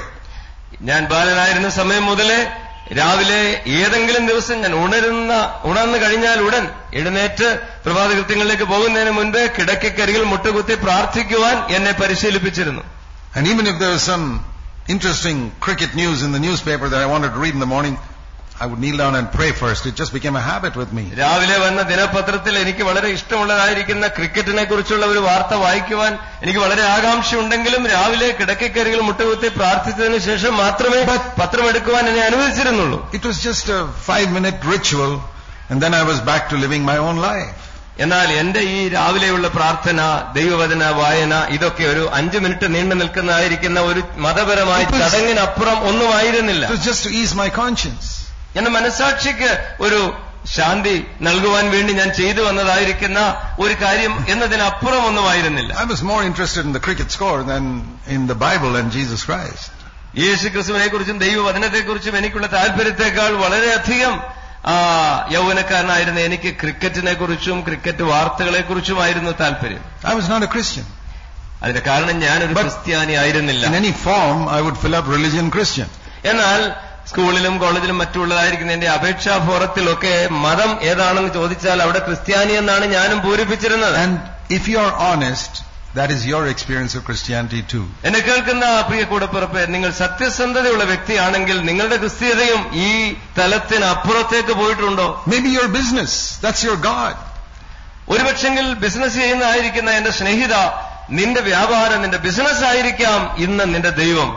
ഞാൻ ബാലനായിരുന്ന സമയം മുതലേ രാവിലെ ഏതെങ്കിലും ദിവസം ഞാൻ ഉണരുന്ന ഉണർന്നു കഴിഞ്ഞാൽ ഉടൻ എഴുന്നേറ്റ് പ്രഭാതകൃത്യങ്ങളിലേക്ക് പോകുന്നതിന് മുൻപേ കിടക്കക്കരികിൽ മുട്ടുകുത്തി പ്രാർത്ഥിക്കുവാൻ എന്നെ പരിശീലിപ്പിച്ചിരുന്നു. And even if there was some interesting cricket news in the newspaper that I wanted to read in the morning, I would kneel down and pray first. It just became a habit with me. രാവിലെ വന്ന ദിനപത്രത്തിൽ എനിക്ക് വളരെ ഇഷ്ടമുള്ളതായിരിക്കുന്ന ക്രിക്കറ്റിനെ കുറിച്ചുള്ള ഒരു വാർത്ത വായിക്കുവാൻ എനിക്ക് വളരെ ആകാംക്ഷയുണ്ടെങ്കിലും രാവിലെ കിടക്കക്കരികിൽ മുട്ടുകുത്തി പ്രാർത്ഥിച്ചതിന് ശേഷം മാത്രമേ പത്രം എടുക്കുവാൻ എന്നെ അനുവദിച്ചിരുന്നുള്ളൂ. It was just a five minute ritual and then I was back to living my own life. എന്നാൽ എന്റെ ഈ രാവിലെയുള്ള പ്രാർത്ഥന, ദൈവവചന വായന ഇതൊക്കെ ഒരു അഞ്ചു മിനിറ്റ് നീണ്ടു നിൽക്കുന്നതായിരിക്കുന്ന ഒരു മതപരമായ ചടങ്ങിനപ്പുറം ഒന്നുമായിരുന്നില്ല. It was just to ease my conscience. എന്റെ മനസാക്ഷിക്ക് ഒരു ശാന്തി നൽകുവാൻ വേണ്ടി ഞാൻ ചെയ്തു വന്നതായിരിക്കുന്ന ഒരു കാര്യം എന്നതിനപ്പുറം ഒന്നുമായിരുന്നില്ല. I was more interested in the cricket score than in the Bible and Jesus Christ. യേശുക്രിസ്തുവിനെ കുറിച്ചും ദൈവവചനത്തെക്കുറിച്ചും എനിക്കുള്ള താല്പര്യത്തെക്കാൾ വളരെയധികം ആ യൗവനക്കാരനായിരുന്ന എനിക്ക് ക്രിക്കറ്റിനെ കുറിച്ചും ക്രിക്കറ്റ് വാർത്തകളെ കുറിച്ചുമായിരുന്നു താല്പര്യം. I was not a Christian. അതിന്റെ കാരണം ഞാനൊരു ക്രിസ്ത്യാനി ആയിരുന്നില്ല. In any form I would fill up religion Christian. എന്നാൽ സ്കൂളിലും കോളേജിലും മറ്റുള്ളതായിരിക്കുന്ന എന്റെ അപേക്ഷാ ഫോറത്തിലൊക്കെ മതം ഏതാണെന്ന് ചോദിച്ചാൽ അവിടെ ക്രിസ്ത്യാനി എന്നാണ് ഞാനും പൂരിപ്പിച്ചിരുന്നത്. And if you are honest, that is your experience of Christianity too. എന്നെ കേൾക്കുന്ന പ്രിയ കൂടപ്പിറപ്പേ, നിങ്ങൾ സത്യസന്ധതയുള്ള വ്യക്തിയാണെങ്കിൽ നിങ്ങളുടെ ക്രിസ്തീയതയും ഈ തലത്തിന് അപ്പുറത്തേക്ക് പോയിട്ടുണ്ടോ? Maybe your business, that's your God. ഒരുപക്ഷെങ്കിൽ ബിസിനസ് ചെയ്യുന്നതായിരിക്കുന്ന എന്റെ സ്നേഹിത, നിന്റെ വ്യാപാരം, നിന്റെ ബിസിനസ് ആയിരിക്കാം ഇന്ന് നിന്റെ ദൈവം.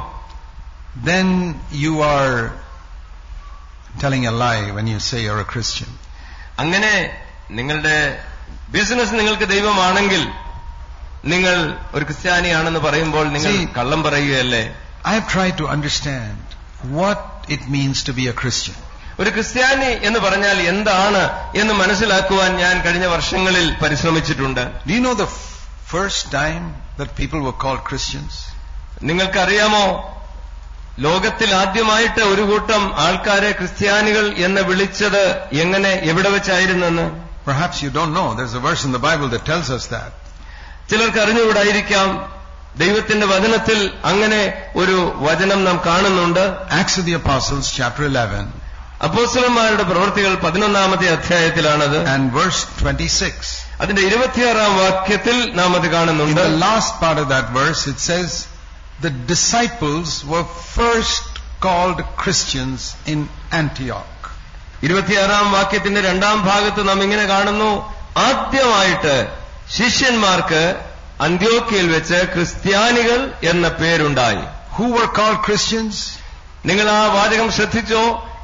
Then you are telling a lie when you say you're a Christian. അങ്ങനെ നിങ്ങളുടെ ബിസിനസ് നിങ്ങൾക്ക് ദൈവമാണെങ്കിൽ നിങ്ങൾ ഒരു ക്രിസ്ത്യാനിയാണെന്ന് പറയുമ്പോൾ നിങ്ങൾ കള്ളം പറയുകയല്ലേ? I have tried to understand what it means to be a Christian. ഒരു ക്രിസ്ത്യാനി എന്ന് പറഞ്ഞാൽ എന്താണ് എന്ന് മനസ്സിലാക്കുവാൻ ഞാൻ കഴിഞ്ഞ വർഷങ്ങളിൽ പരിശ്രമിച്ചിട്ടുണ്ട്. Do you know the first time that people were called Christians? നിങ്ങൾക്കറിയാമോ ലോകത്തിൽ ആദ്യമായിട്ട് ഒരു കൂട്ടം ആൾക്കാരെ ക്രിസ്ത്യാനികൾ എന്ന് വിളിച്ചത് എങ്ങനെ, എവിടെ വെച്ചായിരുന്നെന്ന്? Perhaps you don't know. There's a verse in the Bible that tells us that. ചിലർക്ക് അറിഞ്ഞുകൂടായിരിക്കാം, ദൈവത്തിന്റെ വചനത്തിൽ അങ്ങനെ ഒരു വചനം നാം കാണുന്നുണ്ട്. Acts of the Apostles chapter eleven. അപ്പോസ്തലന്മാരുടെ പ്രവൃത്തികൾ പതിനൊന്നാമത്തെ അധ്യായത്തിലാണത്. And verse twenty-six. അതിന്റെ ഇരുപത്തിയാറാം വാക്യത്തിൽ നാം അത് കാണുന്നുണ്ട്. In the last part of that verse it says the disciples were first called Christians in Antioch. ഇരുപത്തിയാറാം വാക്യത്തിന്റെ രണ്ടാം ഭാഗത്ത് നാം ഇങ്ങനെ കാണുന്നു, ആദ്യമായിട്ട് ശിഷ്യന്മാർക്ക് അന്ത്യോക്യയിൽ വെച്ച് ക്രിസ്ത്യാനികൾ എന്ന പേരുണ്ടായി. Who were called Christians? നിങ്ങൾ ആ വാചകം ശ്രദ്ധിച്ചോ?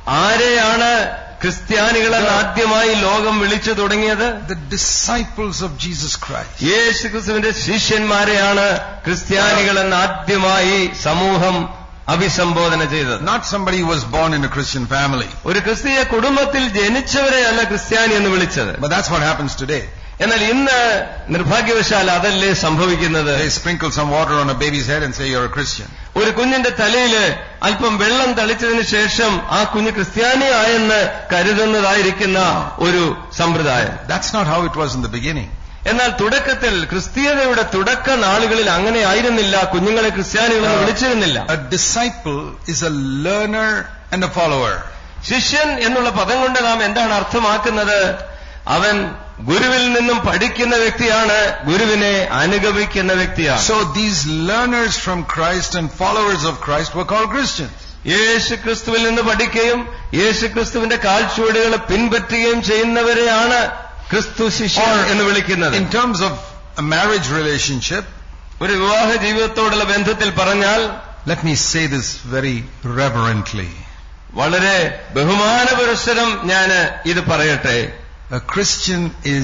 ആരെയാണ് ക്രിസ്ത്യാനികളെന്ന് ആദ്യമായി ലോകം വിളിച്ചു തുടങ്ങിയത്? The disciples of Jesus Christ. യേശുക്രിസ്തുവിന്റെ ശിഷ്യന്മാരെയാണ് ക്രിസ്ത്യാനികളെന്ന് ആദ്യമായി സമൂഹം അഭിസംബോധന ചെയ്തത്. Not somebody who was born in a Christian family. ഒരു ക്രിസ്തീയ കുടുംബത്തിൽ ജനിച്ചവരെയല്ല ക്രിസ്ത്യാനി എന്ന് വിളിച്ചത്. But that's what happens today. എന്നാൽ ഇന്ന് നിർഭാഗ്യവശാൽ അതല്ലേ സംഭവിക്കുന്നത്. They sprinkle some water on a baby's head and say you're a Christian. ഒരു കുഞ്ഞിന്റെ തലയിൽ അല്പം വെള്ളം തളിച്ചതിന് ശേഷം ആ കുഞ്ഞ് ക്രിസ്ത്യാനിയായെന്ന് കരുതുന്നതായിരിക്കുന്ന ഒരു സമ്പ്രദായം. That's not how it was in the beginning. എന്നാൽ തുടക്കത്തിൽ ക്രിസ്തീയതയുടെ തുടക്ക നാളുകളിൽ അങ്ങനെ ആയിരുന്നില്ല. കുഞ്ഞുങ്ങളെ ക്രിസ്ത്യാനികളെന്ന് വിളിച്ചിരുന്നില്ല. A disciple is a learner and a follower. ശിഷ്യൻ എന്നുള്ള പദം കൊണ്ട് നാം എന്താണ് അർത്ഥമാക്കുന്നത്? അവൻ ഗുരുവിൽ നിന്നും പഠിക്കുന്ന വ്യക്തിയാണ്, ഗുരുവിനെ അനുഗമിക്കുന്ന വ്യക്തിയാണ്. So these learners from Christ and followers of Christ were called Christians. യേശു ക്രിസ്തുവിൽ നിന്ന് പഠിക്കുകയും യേശു ക്രിസ്തുവിന്റെ കാൽച്ചുവടുകൾ പിൻപറ്റുകയും ചെയ്യുന്നവരെയാണ് ക്രിസ്തു ശിഷ്യർ എന്ന് വിളിക്കുന്നത്. In terms of a marriage relationship, ഒരു വിവാഹ ജീവിതത്തോടുള്ള ബന്ധത്തിൽ പറഞ്ഞാൽ, let me say this very reverently. വളരെ ബഹുമാനപുരസ്സരം ഞാൻ ഇത് പറയട്ടെ. A Christian is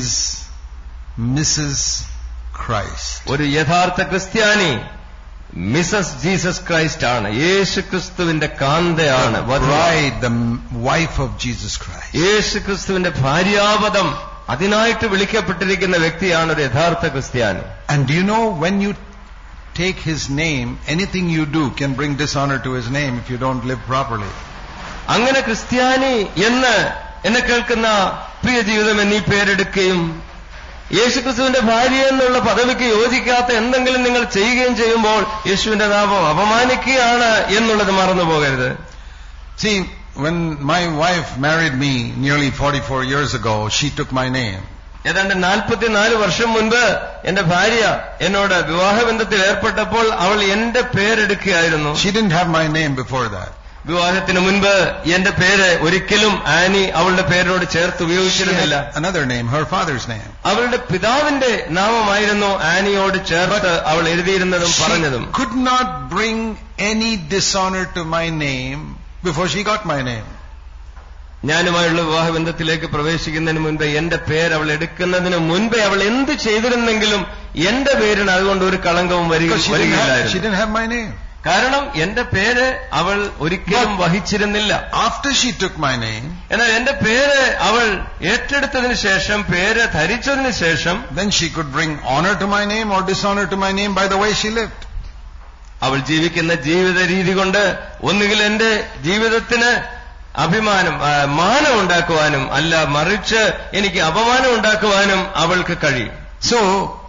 Missus Christ. ഒരു യഥാർത്ഥ ക്രിസ്ത്യാനി മിസസ് ജീസസ് ക്രൈസ്റ്റ് ആണ്, യേശു ക്രിസ്തുവിന്റെ കാന്തയാണ്, bride, the wife of Jesus Christ. യേശു ക്രിസ്തുവിന്റെ ഭാര്യാപദം അതിനായിട്ട് വിളിക്കപ്പെട്ടിരിക്കുന്ന വ്യക്തിയാണ് ഒരു യഥാർത്ഥ ക്രിസ്ത്യാനി. And do you know, when you take his name, anything you do can bring dishonor to his name if you don't live properly. അങ്ങനെ ക്രിസ്ത്യാനി എന്ന് എന്നെ കേൾക്കുന്ന പ്രിയ ജീവിതം എന്നീ പേരെടുക്കുകയും യേശുക്രിസ്തുവിന്റെ ഭാര്യ എന്നുള്ള പദവിക്ക് യോജിക്കാത്ത എന്തെങ്കിലും നിങ്ങൾ ചെയ്യുകയും ചെയ്യുമ്പോൾ യേശുവിന്റെ നാമം അപമാനിക്കുകയാണ് എന്നുള്ളത് മറന്നു പോകരുത്. See, when my wife married me nearly forty-four years ago, she took my name. ഏതാണ്ട് നാൽപ്പത്തിനാല് വർഷം മുൻപ് എന്റെ ഭാര്യ എന്നോട് വിവാഹബന്ധത്തിൽ ഏർപ്പെട്ടപ്പോൾ അവൾ എന്റെ പേരെടുക്കുകയായിരുന്നു. She didn't have my name before that. വിവാഹത്തിന് മുൻപ് എന്റെ പേര് ഒരിക്കലും ആനി അവളുടെ പേരിനോട് ചേർത്ത് ഉപയോഗിച്ചിരുന്നില്ല. Another name, her father's name. അവളുടെ പിതാവിന്റെ നാമമായിരുന്നു ആനിയോട് ചേർത്ത് അവൾ എഴുതിയിരുന്നതും പറഞ്ഞതും. She could not bring any dishonor to my name before she got my name. ഞാനുമായുള്ള വിവാഹബന്ധത്തിലേക്ക് പ്രവേശിക്കുന്നതിന് മുൻപ് എന്റെ പേര് അവൾ എടുക്കുന്നതിന് മുൻപേ അവൾ എന്ത് ചെയ്തിരുന്നെങ്കിലും എന്റെ പേരിന് അതുകൊണ്ട് ഒരു കളങ്കവും വരികയില്ലായിരുന്നു. She didn't have my name. കാരണം എന്റെ പേര് അവൾ ഒരിക്കലും വഹിച്ചിരുന്നില്ല. After she took my name, എന്നാൽ എന്റെ പേര് അവൾ ഏറ്റെടുത്തതിന് ശേഷം, പേര് ധരിച്ചതിന് ശേഷം, then she could bring honor to my name or dishonor to my name by the way she lived. അവൾ ജീവിക്കുന്ന ജീവിത രീതി കൊണ്ട് ഒന്നുകിൽ എന്റെ ജീവിതത്തിന് അഭിമാനം മാനം ഉണ്ടാക്കുവാനും അല്ല മറിച്ച് എനിക്ക് അപമാനം ഉണ്ടാക്കുവാനും അവൾക്ക് കഴിയും. So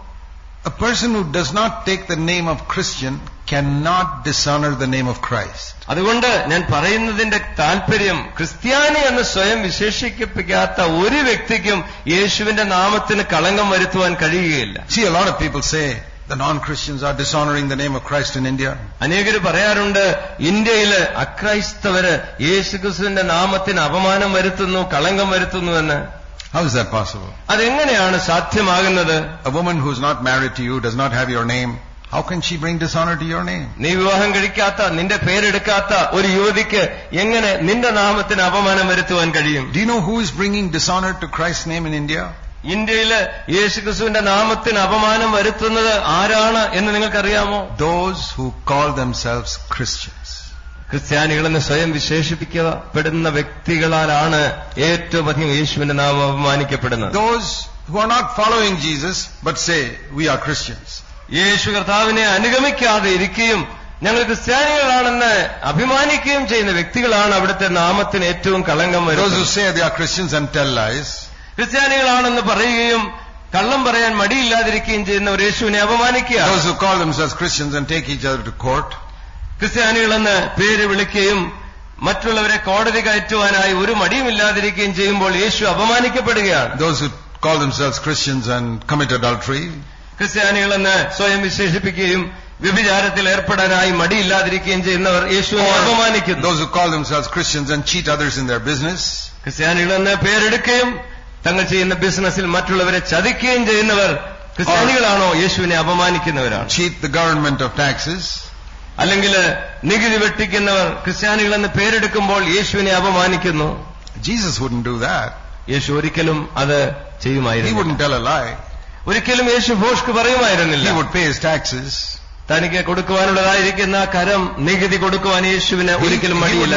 a person who does not take the name of Christian cannot dishonor the name of Christ. അതുകൊണ്ട് ഞാൻ പറയുന്നതിന്റെ താല്പര്യം, ക്രിസ്ത്യാനി എന്ന് സ്വയം വിശേഷിപ്പിക്കാത്ത ഒരു വ്യക്തിക്കും യേശുവിന്റെ നാമത്തിന് കളങ്കം വരുത്തുവാൻ കഴിയുകയില്ല. See, a lot of people say the non-Christians are dishonoring the name of Christ in India. അനേകര് പറയാറുണ്ട്, ഇന്ത്യയില് അക്രൈസ്തവര് യേശുക്രിസ്തുവിന്റെ നാമത്തിന് അപമാനം വരുത്തുന്നു, കളങ്കം വരുത്തുന്നു എന്ന്. How is that possible? അതെങ്ങനെയാണ് സാധ്യമാകുന്നത്? A woman who is not married to you, does not have your name, how can she bring dishonor to your name? നീ വിവാഹം കഴിക്കാത്ത, നിന്റെ പേരെടുക്കാത്ത ഒരു യുവതിക്ക് എങ്ങനെ നിന്റെ നാമത്തിന് അപമാനം വരുത്തുവാൻ കഴിയും? Do you know who is bringing dishonor to Christ's name in India? ഇന്ത്യയില് യേശുക്രിസ്തുവിന്റെ നാമത്തിന് അപമാനം വരുത്തുന്നത് ആരാണ് എന്ന് നിങ്ങൾക്കറിയാമോ? Those who call themselves Christians. ക്രിസ്ത്യാനികളെന്ന് സ്വയം വിശേഷിപ്പിക്കപ്പെടുന്ന വ്യക്തികളാലാണ് ഏറ്റവും അധികം യേശുവിന്റെ നാമം അപമാനിക്കപ്പെടുന്നത്. Those who are not following Jesus but say we are Christians. യേശു കർത്താവിനെ അനുഗമിക്കാതെ ഇരിക്കുകയും ഞങ്ങൾ ക്രിസ്ത്യാനികളാണെന്ന് അഭിമാനിക്കുകയും ചെയ്യുന്ന വ്യക്തികളാണ് അവിടുത്തെ നാമത്തിന് ഏറ്റവും കളങ്കം വരുന്നത്. Those who say they are Christians and tell lies. ക്രിസ്ത്യാനികളാണെന്ന് പറയുകയും കള്ളം പറയാൻ മടിയില്ലാതിരിക്കുകയും ചെയ്യുന്ന ഒരു യേശുവിനെ അപമാനിക്കുക. Those who call themselves Christians and take each other to court. ക്രിസ്ത്യാനികളെന്ന് പേര് വിളിക്കുകയും മറ്റുള്ളവരെ കോടതി കയറ്റുവാനായി ഒരു മടിയുമില്ലാതിരിക്കുകയും ചെയ്യുമ്പോൾ യേശു അപമാനിക്കപ്പെടുകയാണ്. Those who call themselves Christians and commit adultery. ക്രിസ്ത്യാനികളെന്ന് സ്വയം വിശേഷിപ്പിക്കുകയും വ്യഭിചാരത്തിൽ ഏർപ്പെടാനായി മടിയില്ലാതിരിക്കുകയും ചെയ്യുന്നവർ യേശുവിനെ അപമാനിക്കുന്നു. Those who call themselves Christians and cheat others in their business. ക്രിസ്ത്യാനികളെന്ന് പേരെടുക്കുകയും തങ്ങൾ ചെയ്യുന്ന ബിസിനസ്സിൽ മറ്റുള്ളവരെ ചതിക്കുകയും ചെയ്യുന്നവർ ക്രിസ്ത്യാനികളാണോ യേശുവിനെ അപമാനിക്കുന്നവരാണ്. Cheat the government of taxes. അല്ലെങ്കിൽ നികുതി വെട്ടിക്കുന്നവർ ക്രിസ്ത്യാനികളെന്ന് പേരെടുക്കുമ്പോൾ യേശുവിനെ അപമാനിക്കുന്നു. Jesus wouldn't do that. യേശു ഒരിക്കലും അത് ചെയ്യുമായിരുന്നു. He wouldn't tell a lie. ഒരിക്കലും യേശു ഭോഷ്ക് പറയുമായിരുന്നില്ല. He would pay his taxes. തനിക്ക് കൊടുക്കുവാനുള്ളതായിരിക്കുന്ന കരം നികുതി കൊടുക്കുവാൻ യേശുവിന് ഒരിക്കലും മടിയില്ല.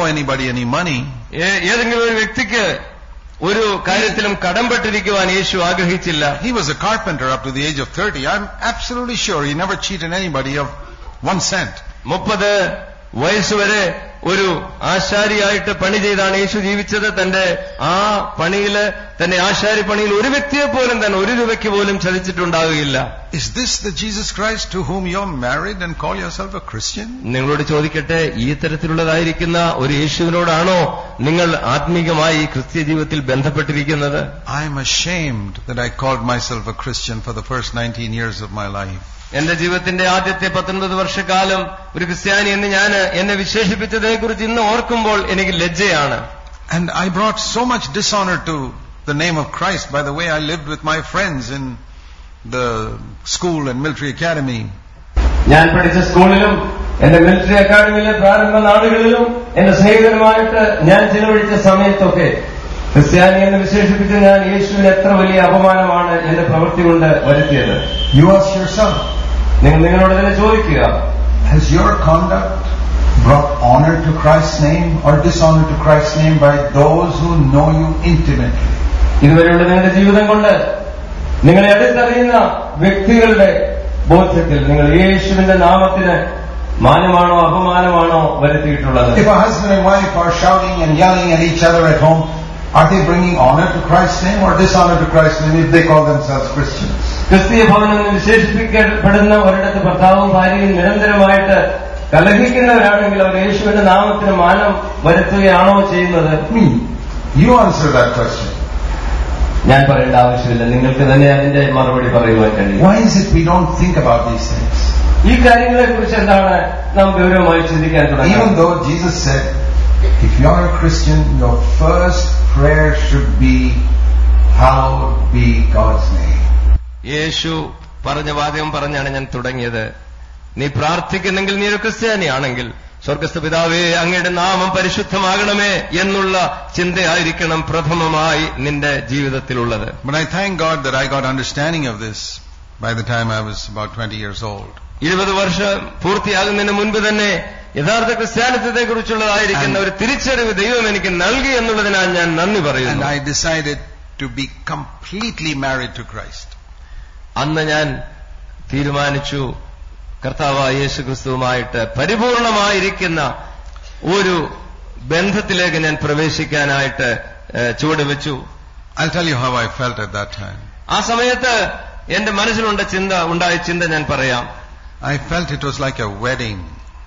ഏതെങ്കിലും ഒരു വ്യക്തിക്ക് ഒരു കാര്യത്തിലും കടംപെട്ടിരിക്കുവാൻ യേശു ആഗ്രഹിച്ചില്ല. He was a carpenter up to the age of thirty. I'm absolutely sure he never cheated anybody of one cent. മുപ്പത് വയസ്സുവരെ ഒരു ആശാരിയായിട്ട് പണി ചെയ്താണ് യേശു ജീവിച്ചത്. തന്റെ ആ പണിയില് തന്റെ ആശാരി പണിയിൽ ഒരു വ്യക്തിയെ പോലും തന്നെ ഒരു രൂപയ്ക്ക് പോലും ചതിച്ചിട്ടുണ്ടാവുകയില്ല. Is this the Jesus Christ to whom you're married and call yourself a Christian? നിങ്ങളോട് ചോദിക്കട്ടെ, ഈ തരത്തിലുള്ളതായിരിക്കുന്ന ഒരു യേശുവിനോടാണോ നിങ്ങൾ ആത്മീകമായി ക്രിസ്ത്യ ജീവിതത്തിൽ ബന്ധപ്പെട്ടിരിക്കുന്നത്? I am ashamed that I called myself a Christian for the first nineteen years of my life. എന്റെ ജീവിതത്തിന്റെ ആദ്യത്തെ പത്തൊൻപത് വർഷക്കാലം ഒരു ക്രിസ്ത്യാനി എന്ന് ഞാൻ എന്നെ വിശേഷിപ്പിച്ചതിനെ കുറിച്ച് ഇന്ന് ഓർക്കുമ്പോൾ എനിക്ക് ലജ്ജയാണ്. And I brought so much dishonor to the name of Christ by the way I lived with my friends in the school and military academy. ഞാൻ പഠിച്ച സ്കൂളിലും എന്റെ മിലിറ്ററി അക്കാദമിയിലെ പ്രാരംഭ നാളുകളിലും എന്റെ സ്നേഹിതരുമായിട്ട് ഞാൻ ചിലവഴിച്ച സമയത്തൊക്കെ ക്രിസ്ത്യാനി എന്ന് വിശേഷിപ്പിച്ച് ഞാൻ യേശുവിന് എത്ര വലിയ അപമാനമാണ് എന്റെ പ്രവൃത്തി കൊണ്ട് വരുത്തിയത്. You ask yourself, നിങ്ങൾ നിങ്ങളോട് തന്നെ ചോദിക്കുക, has your conduct brought honor to Christ's name or dishonor to Christ's name by those who know you intimately? ഇതുവരെയുള്ള നിങ്ങളുടെ ജീവിതം കൊണ്ട് നിങ്ങളെ അടുത്തറിയുന്ന വ്യക്തികളുടെ ബോധ്യത്തിൽ നിങ്ങൾ യേശുവിന്റെ നാമത്തിന് മാനമാണോ അപമാനമാണോ വരുത്തിയിട്ടുള്ളത്? If a husband and wife are shouting and yelling at each other at home, are they bringing honor to Christ's name or dishonor to Christ's name if they call themselves Christians? ക്രിസ്തീയ ഭവനം എന്ന് വിശേഷിപ്പിക്കപ്പെടുന്ന ഒരിടത്ത് ഭർത്താവും ഭാര്യയും നിരന്തരമായിട്ട് കലഹിക്കുന്നവരാണെങ്കിൽ അവർ യേശുവിന്റെ നാമത്തിന് മാനം വരുത്തുകയാണോ ചെയ്യുന്നത്? Me. You answer that question. ഞാൻ പറയേണ്ട ആവശ്യമില്ല, നിങ്ങൾക്ക് തന്നെ അതിന്റെ മറുപടി പറയുവാൻ കഴിയും. Why is it we don't think about these things? ഈ കാര്യങ്ങളെ കുറിച്ച് എന്താണ് നാം ഗൗരവമായി ചിന്തിക്കാൻ തുടങ്ങുന്നത്? Even though Jesus said, if you are a Christian, your first prayer should be, hallowed be God's name. യേശു പറഞ്ഞ വാചകം പറഞ്ഞാണ് ഞാൻ തുടങ്ങിയത്. നീ പ്രാർത്ഥിക്കുന്നെങ്കിൽ നീ ഒരു ക്രിസ്ത്യാനിയാണെങ്കിൽ സ്വർഗസ്ഥ പിതാവേ അങ്ങയുടെ നാമം പരിശുദ്ധമാകണമേ എന്നുള്ള ചിന്തയായിരിക്കണം പ്രഥമമായി നിന്റെ ജീവിതത്തിലുള്ളത്. But I thank God that I got understanding of this by the time I was about twenty years old. ഇരുപത് വർഷം പൂർത്തിയാകുന്നതിന് മുൻപ് തന്നെ യഥാർത്ഥ ക്രിസ്ത്യാനിത്വത്തെ കുറിച്ചുള്ളതായിരിക്കുന്ന ഒരു തിരിച്ചറിവ് ദൈവം എനിക്ക് നൽകി എന്നുള്ളതിനാൽ ഞാൻ നന്ദി പറയുന്നു. And I decided to be completely married to Christ. അന്ന് ഞാൻ തീരുമാനിച്ചു കർത്താവായ യേശു ക്രിസ്തുവുമായിട്ട് പരിപൂർണമായിരിക്കുന്ന ഒരു ബന്ധത്തിലേക്ക് ഞാൻ പ്രവേശിക്കാനായിട്ട് ചുവടുവെച്ചു. I'll tell you how I felt at that time. ആ സമയത്ത് എന്റെ മനസ്സിലുണ്ട ചിന്ത ഉണ്ടായ ചിന്ത ഞാൻ പറയാം. I felt it was like a wedding.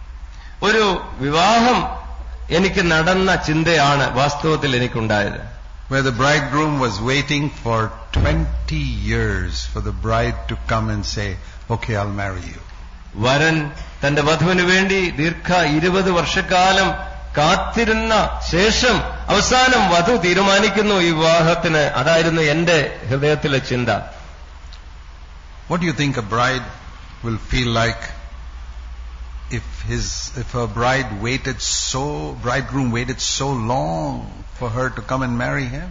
ഒരു വിവാഹം എനിക്ക് നടന്ന ചിന്തയാണ് വാസ്തവത്തിൽ എനിക്കുണ്ടായത്. Where the bridegroom was waiting for twenty years for the bride to come and say, okay, I'll marry you. വരൻ തന്റെ വധുവിന് വേണ്ടി ദീർഘ ഇരുപത് വർഷക്കാലം കാത്തിരുന്ന ശേഷം അവസാനം വധു തീരുമാനിക്കുന്നു ഈ വിവാഹത്തിന്. അതായിരുന്നു എന്റെ ഹൃദയത്തിലെ ചിന്ത. What do you think a bride will feel like if his if her bride waited so bridegroom waited so long for her to come and marry him?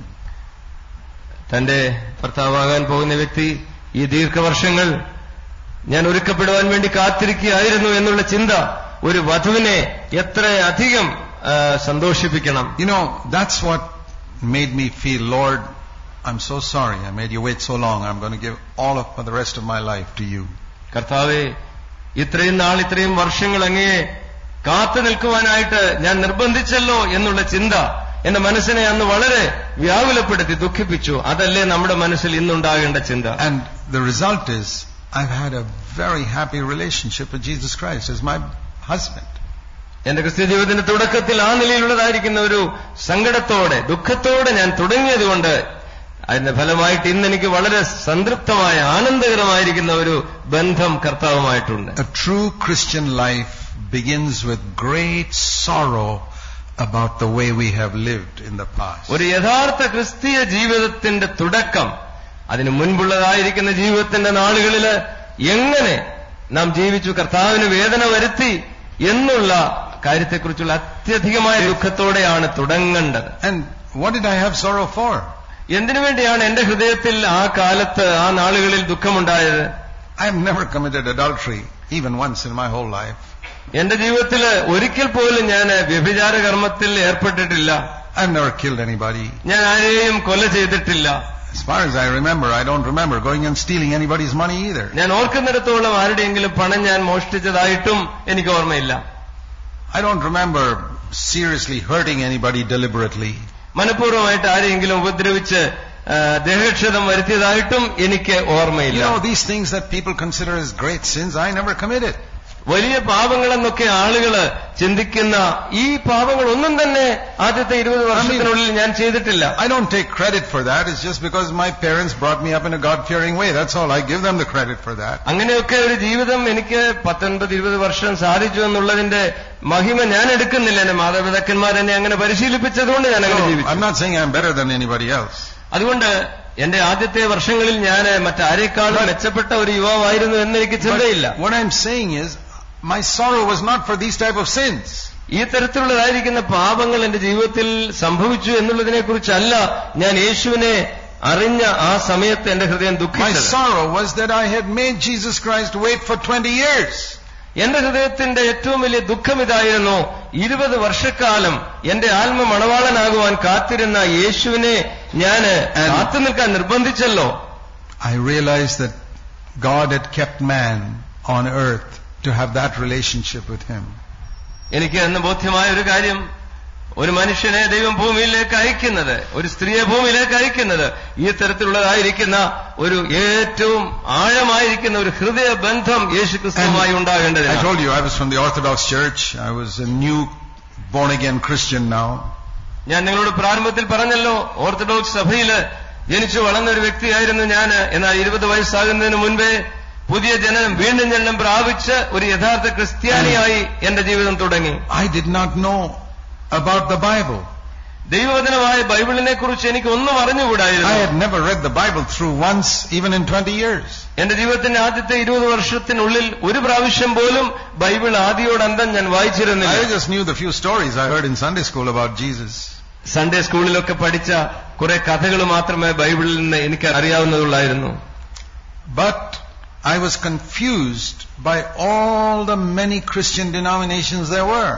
തന്റെ ഭർത്താവാകാൻ പോകുന്ന വ്യക്തി ഈ ദീർഘവർഷങ്ങൾ ഞാൻ ഒരുക്കപ്പെടുവാൻ വേണ്ടി കാത്തിരിക്കുകയായിരുന്നു എന്നുള്ള ചിന്ത ഒരു വധുവിനെ എത്ര അധികം സന്തോഷിപ്പിക്കണം. You know, that's what made me feel, Lord, I'm so sorry I made you wait so long. I'm going to give all of for the rest of my life to you. കർത്താവേ, ഇത്രയും നാൾ ഇത്രയും വർഷങ്ങൾ അങ്ങയെ കാത്തു നിൽക്കുവാനായിട്ട് ഞാൻ നിർബന്ധിച്ചല്ലോ എന്നുള്ള ചിന്ത എന്റെ മനസ്സിനെ അന്ന് വളരെ വ്യാകുലപ്പെടുത്തി ദുഃഖിപ്പിച്ചു. അതല്ലേ നമ്മുടെ മനസ്സിൽ ഇന്നുണ്ടാകേണ്ട ചിന്ത. And the result is I've had a very happy relationship with Jesus Christ as my husband. എന്റെ ക്രിസ്ത്യ ജീവിതത്തിന്റെ തുടക്കത്തിൽ ആ നിലയിലുള്ളതായിരിക്കുന്ന ഒരു സങ്കടത്തോടെ ദുഃഖത്തോടെ ഞാൻ തുടങ്ങിയതുകൊണ്ട് അതിന്റെ ഫലമായിട്ട് ഇന്ന് എനിക്ക് വളരെ സംതൃപ്തമായ ആനന്ദകരമായിരിക്കുന്ന ഒരു ബന്ധം കർത്താവുമായിട്ടുണ്ട്. A true Christian life begins with great sorrow about the way we have lived in the past. ഒരു യഥാർത്ഥ ക്രിസ്തീയ ജീവിതത്തിന്റെ തുടക്കം അതിന് മുൻപുള്ളതായിരിക്കുന്ന ജീവിതത്തിന്റെ നാളുകളില് എങ്ങനെ നാം ജീവിച്ചു, കർത്താവിന് വേദന വരുത്തി എന്നുള്ള കാര്യത്തെക്കുറിച്ചുള്ള അത്യധികമായ ദുഃഖത്തോടെയാണ് തുടങ്ങേണ്ടത്. And what did I have sorrow for? എന്തിനു വേണ്ടിയാണ് എന്റെ ഹൃദയത്തിൽ ആ കാലത്ത് ആ നാളുകളിൽ ദുഃഖമുണ്ടായത്? I have never committed adultery even once in my whole life. എന്റെ ജീവിതത്തിൽ ഒരിക്കൽ പോലും ഞാൻ വ്യഭിചാര കർമ്മത്തിൽ ഏർപ്പെട്ടിട്ടില്ല. I've never killed anybody. ഞാൻ ആരെയും കൊല ചെയ്തിട്ടില്ല. As far as I remember, I don't remember going and stealing anybody's money either. ഞാൻ ഓർക്കുന്നിടത്തോളം ആരുടെയെങ്കിലും പണം ഞാൻ മോഷ്ടിച്ചതായിട്ടും എനിക്ക് ഓർമ്മയില്ല. I don't remember seriously hurting anybody deliberately. മനഃപൂർവ്വമായിട്ട് ആരെയെങ്കിലും ഉപദ്രവിച്ച് ദേഹക്ഷതം വരുത്തിയതായിട്ടും എനിക്ക് ഓർമ്മയില്ല. You know, these things that people consider as great sins, I never committed. വലിയ പാപങ്ങളെന്നൊക്കെ ആളുകള് ചിന്തിക്കുന്ന ഈ പാപങ്ങളൊന്നും തന്നെ ആദ്യത്തെ ഇരുപത് വർഷത്തിനുള്ളിൽ ഞാൻ ചെയ്തിട്ടില്ല. I don't take credit for that. It's just because my parents brought me up in a God-fearing way. That's all. I give them the credit for that. അങ്ങനെയൊക്കെ ഒരു ജീവിതം എനിക്ക് പത്തൊൻപത് ഇരുപത് വർഷം സാധിച്ചു എന്നുള്ളതിന്റെ മഹിമ ഞാൻ എടുക്കുന്നില്ല. എന്റെ മാതാപിതാക്കന്മാർ എന്നെ അങ്ങനെ പരിശീലിപ്പിച്ചതുകൊണ്ട് ഞാൻ അങ്ങനെ ജീവിച്ചു. I'm not saying I'm better than anybody else. അതുകൊണ്ട് എന്റെ ആദ്യത്തെ വർഷങ്ങളിൽ ഞാൻ മറ്റാരേക്കാളും മെച്ചപ്പെട്ട ഒരു യുവാവായിരുന്നു എന്ന് എനിക്ക് ചിന്തയില്ല. What I'm saying is, my sorrow was not for these type of sins. ഈ തരത്തിലുള്ളതായിരിക്കുന്ന പാപങ്ങൾ എന്റെ ജീവിതത്തിൽ സംഭവിച്ചു എന്നുള്ളതിനെ കുറിച്ചല്ല ഞാൻ യേശുവിനെ അറിഞ്ഞ ആ സമയത്ത് എന്റെ ഹൃദയം ദുഃഖിച്ചത്. My sorrow was that I had made Jesus Christ wait for twenty years. എന്റെ ഹൃദയത്തിന്റെ ഏറ്റവും വലിയ ദുഃഖം ഇതായിരുന്നു, ഇരുപത് വർഷക്കാലം എന്റെ ആത്മ മണവാളനാകുവാൻ കാത്തിരുന്ന യേശുവിനെ ഞാൻ കാത്തു നിൽക്കാൻ നിർബന്ധിച്ചല്ലോ. I realized that God had kept man on earth to have that relationship with him. എനിക്ക് എന്ന് ബോധ്യമായ ഒരു കാര്യം, ഒരു മനുഷ്യനെ ദൈവം ഭൂമിയിലേക്ക് അയക്കുന്നത്, ഒരു സ്ത്രീയെ ഭൂമിയിലേക്ക് അയക്കുന്നത് ഈ തരത്തിലുള്ളതായിരിക്കുന്ന ഒരു ഏറ്റവും ആഴമായിരിക്കുന്ന ഒരു ഹൃദയ ബന്ധം യേശുക്രിസ്തുവുമായി ഉണ്ടാകേണ്ടതിന്. I told you I was from the Orthodox Church. I was a new born again Christian now. ഞാൻ നിങ്ങളോട് പ്രാരംഭത്തിൽ പറഞ്ഞല്ലോ, ഓർത്തഡോക്സ് സഭയിൽ ജനിച്ചു വളർന്ന ഒരു വ്യക്തിയായിരുന്നു ഞാൻ. എന്നാൽ ഇരുപത് വയസ്സാകുന്നതിന് മുൻപേ പുതിയ ജനനം വീണ്ടും ജനനം പ്രാപിച്ച് ഒരു യഥാർത്ഥ ക്രിസ്ത്യാനിയായി എന്റെ ജീവിതം തുടങ്ങി. I did not know about the Bible. ദൈവവചനമായ ബൈബിളിനെ കുറിച്ച് എനിക്ക് ഒന്നും അറിഞ്ഞുകൂടായിരുന്നു. I had never read the Bible through once, even in twenty years. എന്റെ ജീവിതത്തിന്റെ ആദ്യത്തെ ഇരുപത് വർഷത്തിനുള്ളിൽ ഒരു പ്രാവശ്യം പോലും ബൈബിൾ ആദിയോടന്തം ഞാൻ വായിച്ചിരുന്നില്ല. I just knew the few stories I heard in Sunday school about Jesus. Sunday സ്കൂളിലൊക്കെ പഠിച്ച കുറെ കഥകൾ മാത്രമേ ബൈബിളിൽ നിന്ന് എനിക്ക് അറിയാവുന്നതുള്ളായിരുന്നു. But I was confused by all the many Christian denominations there were.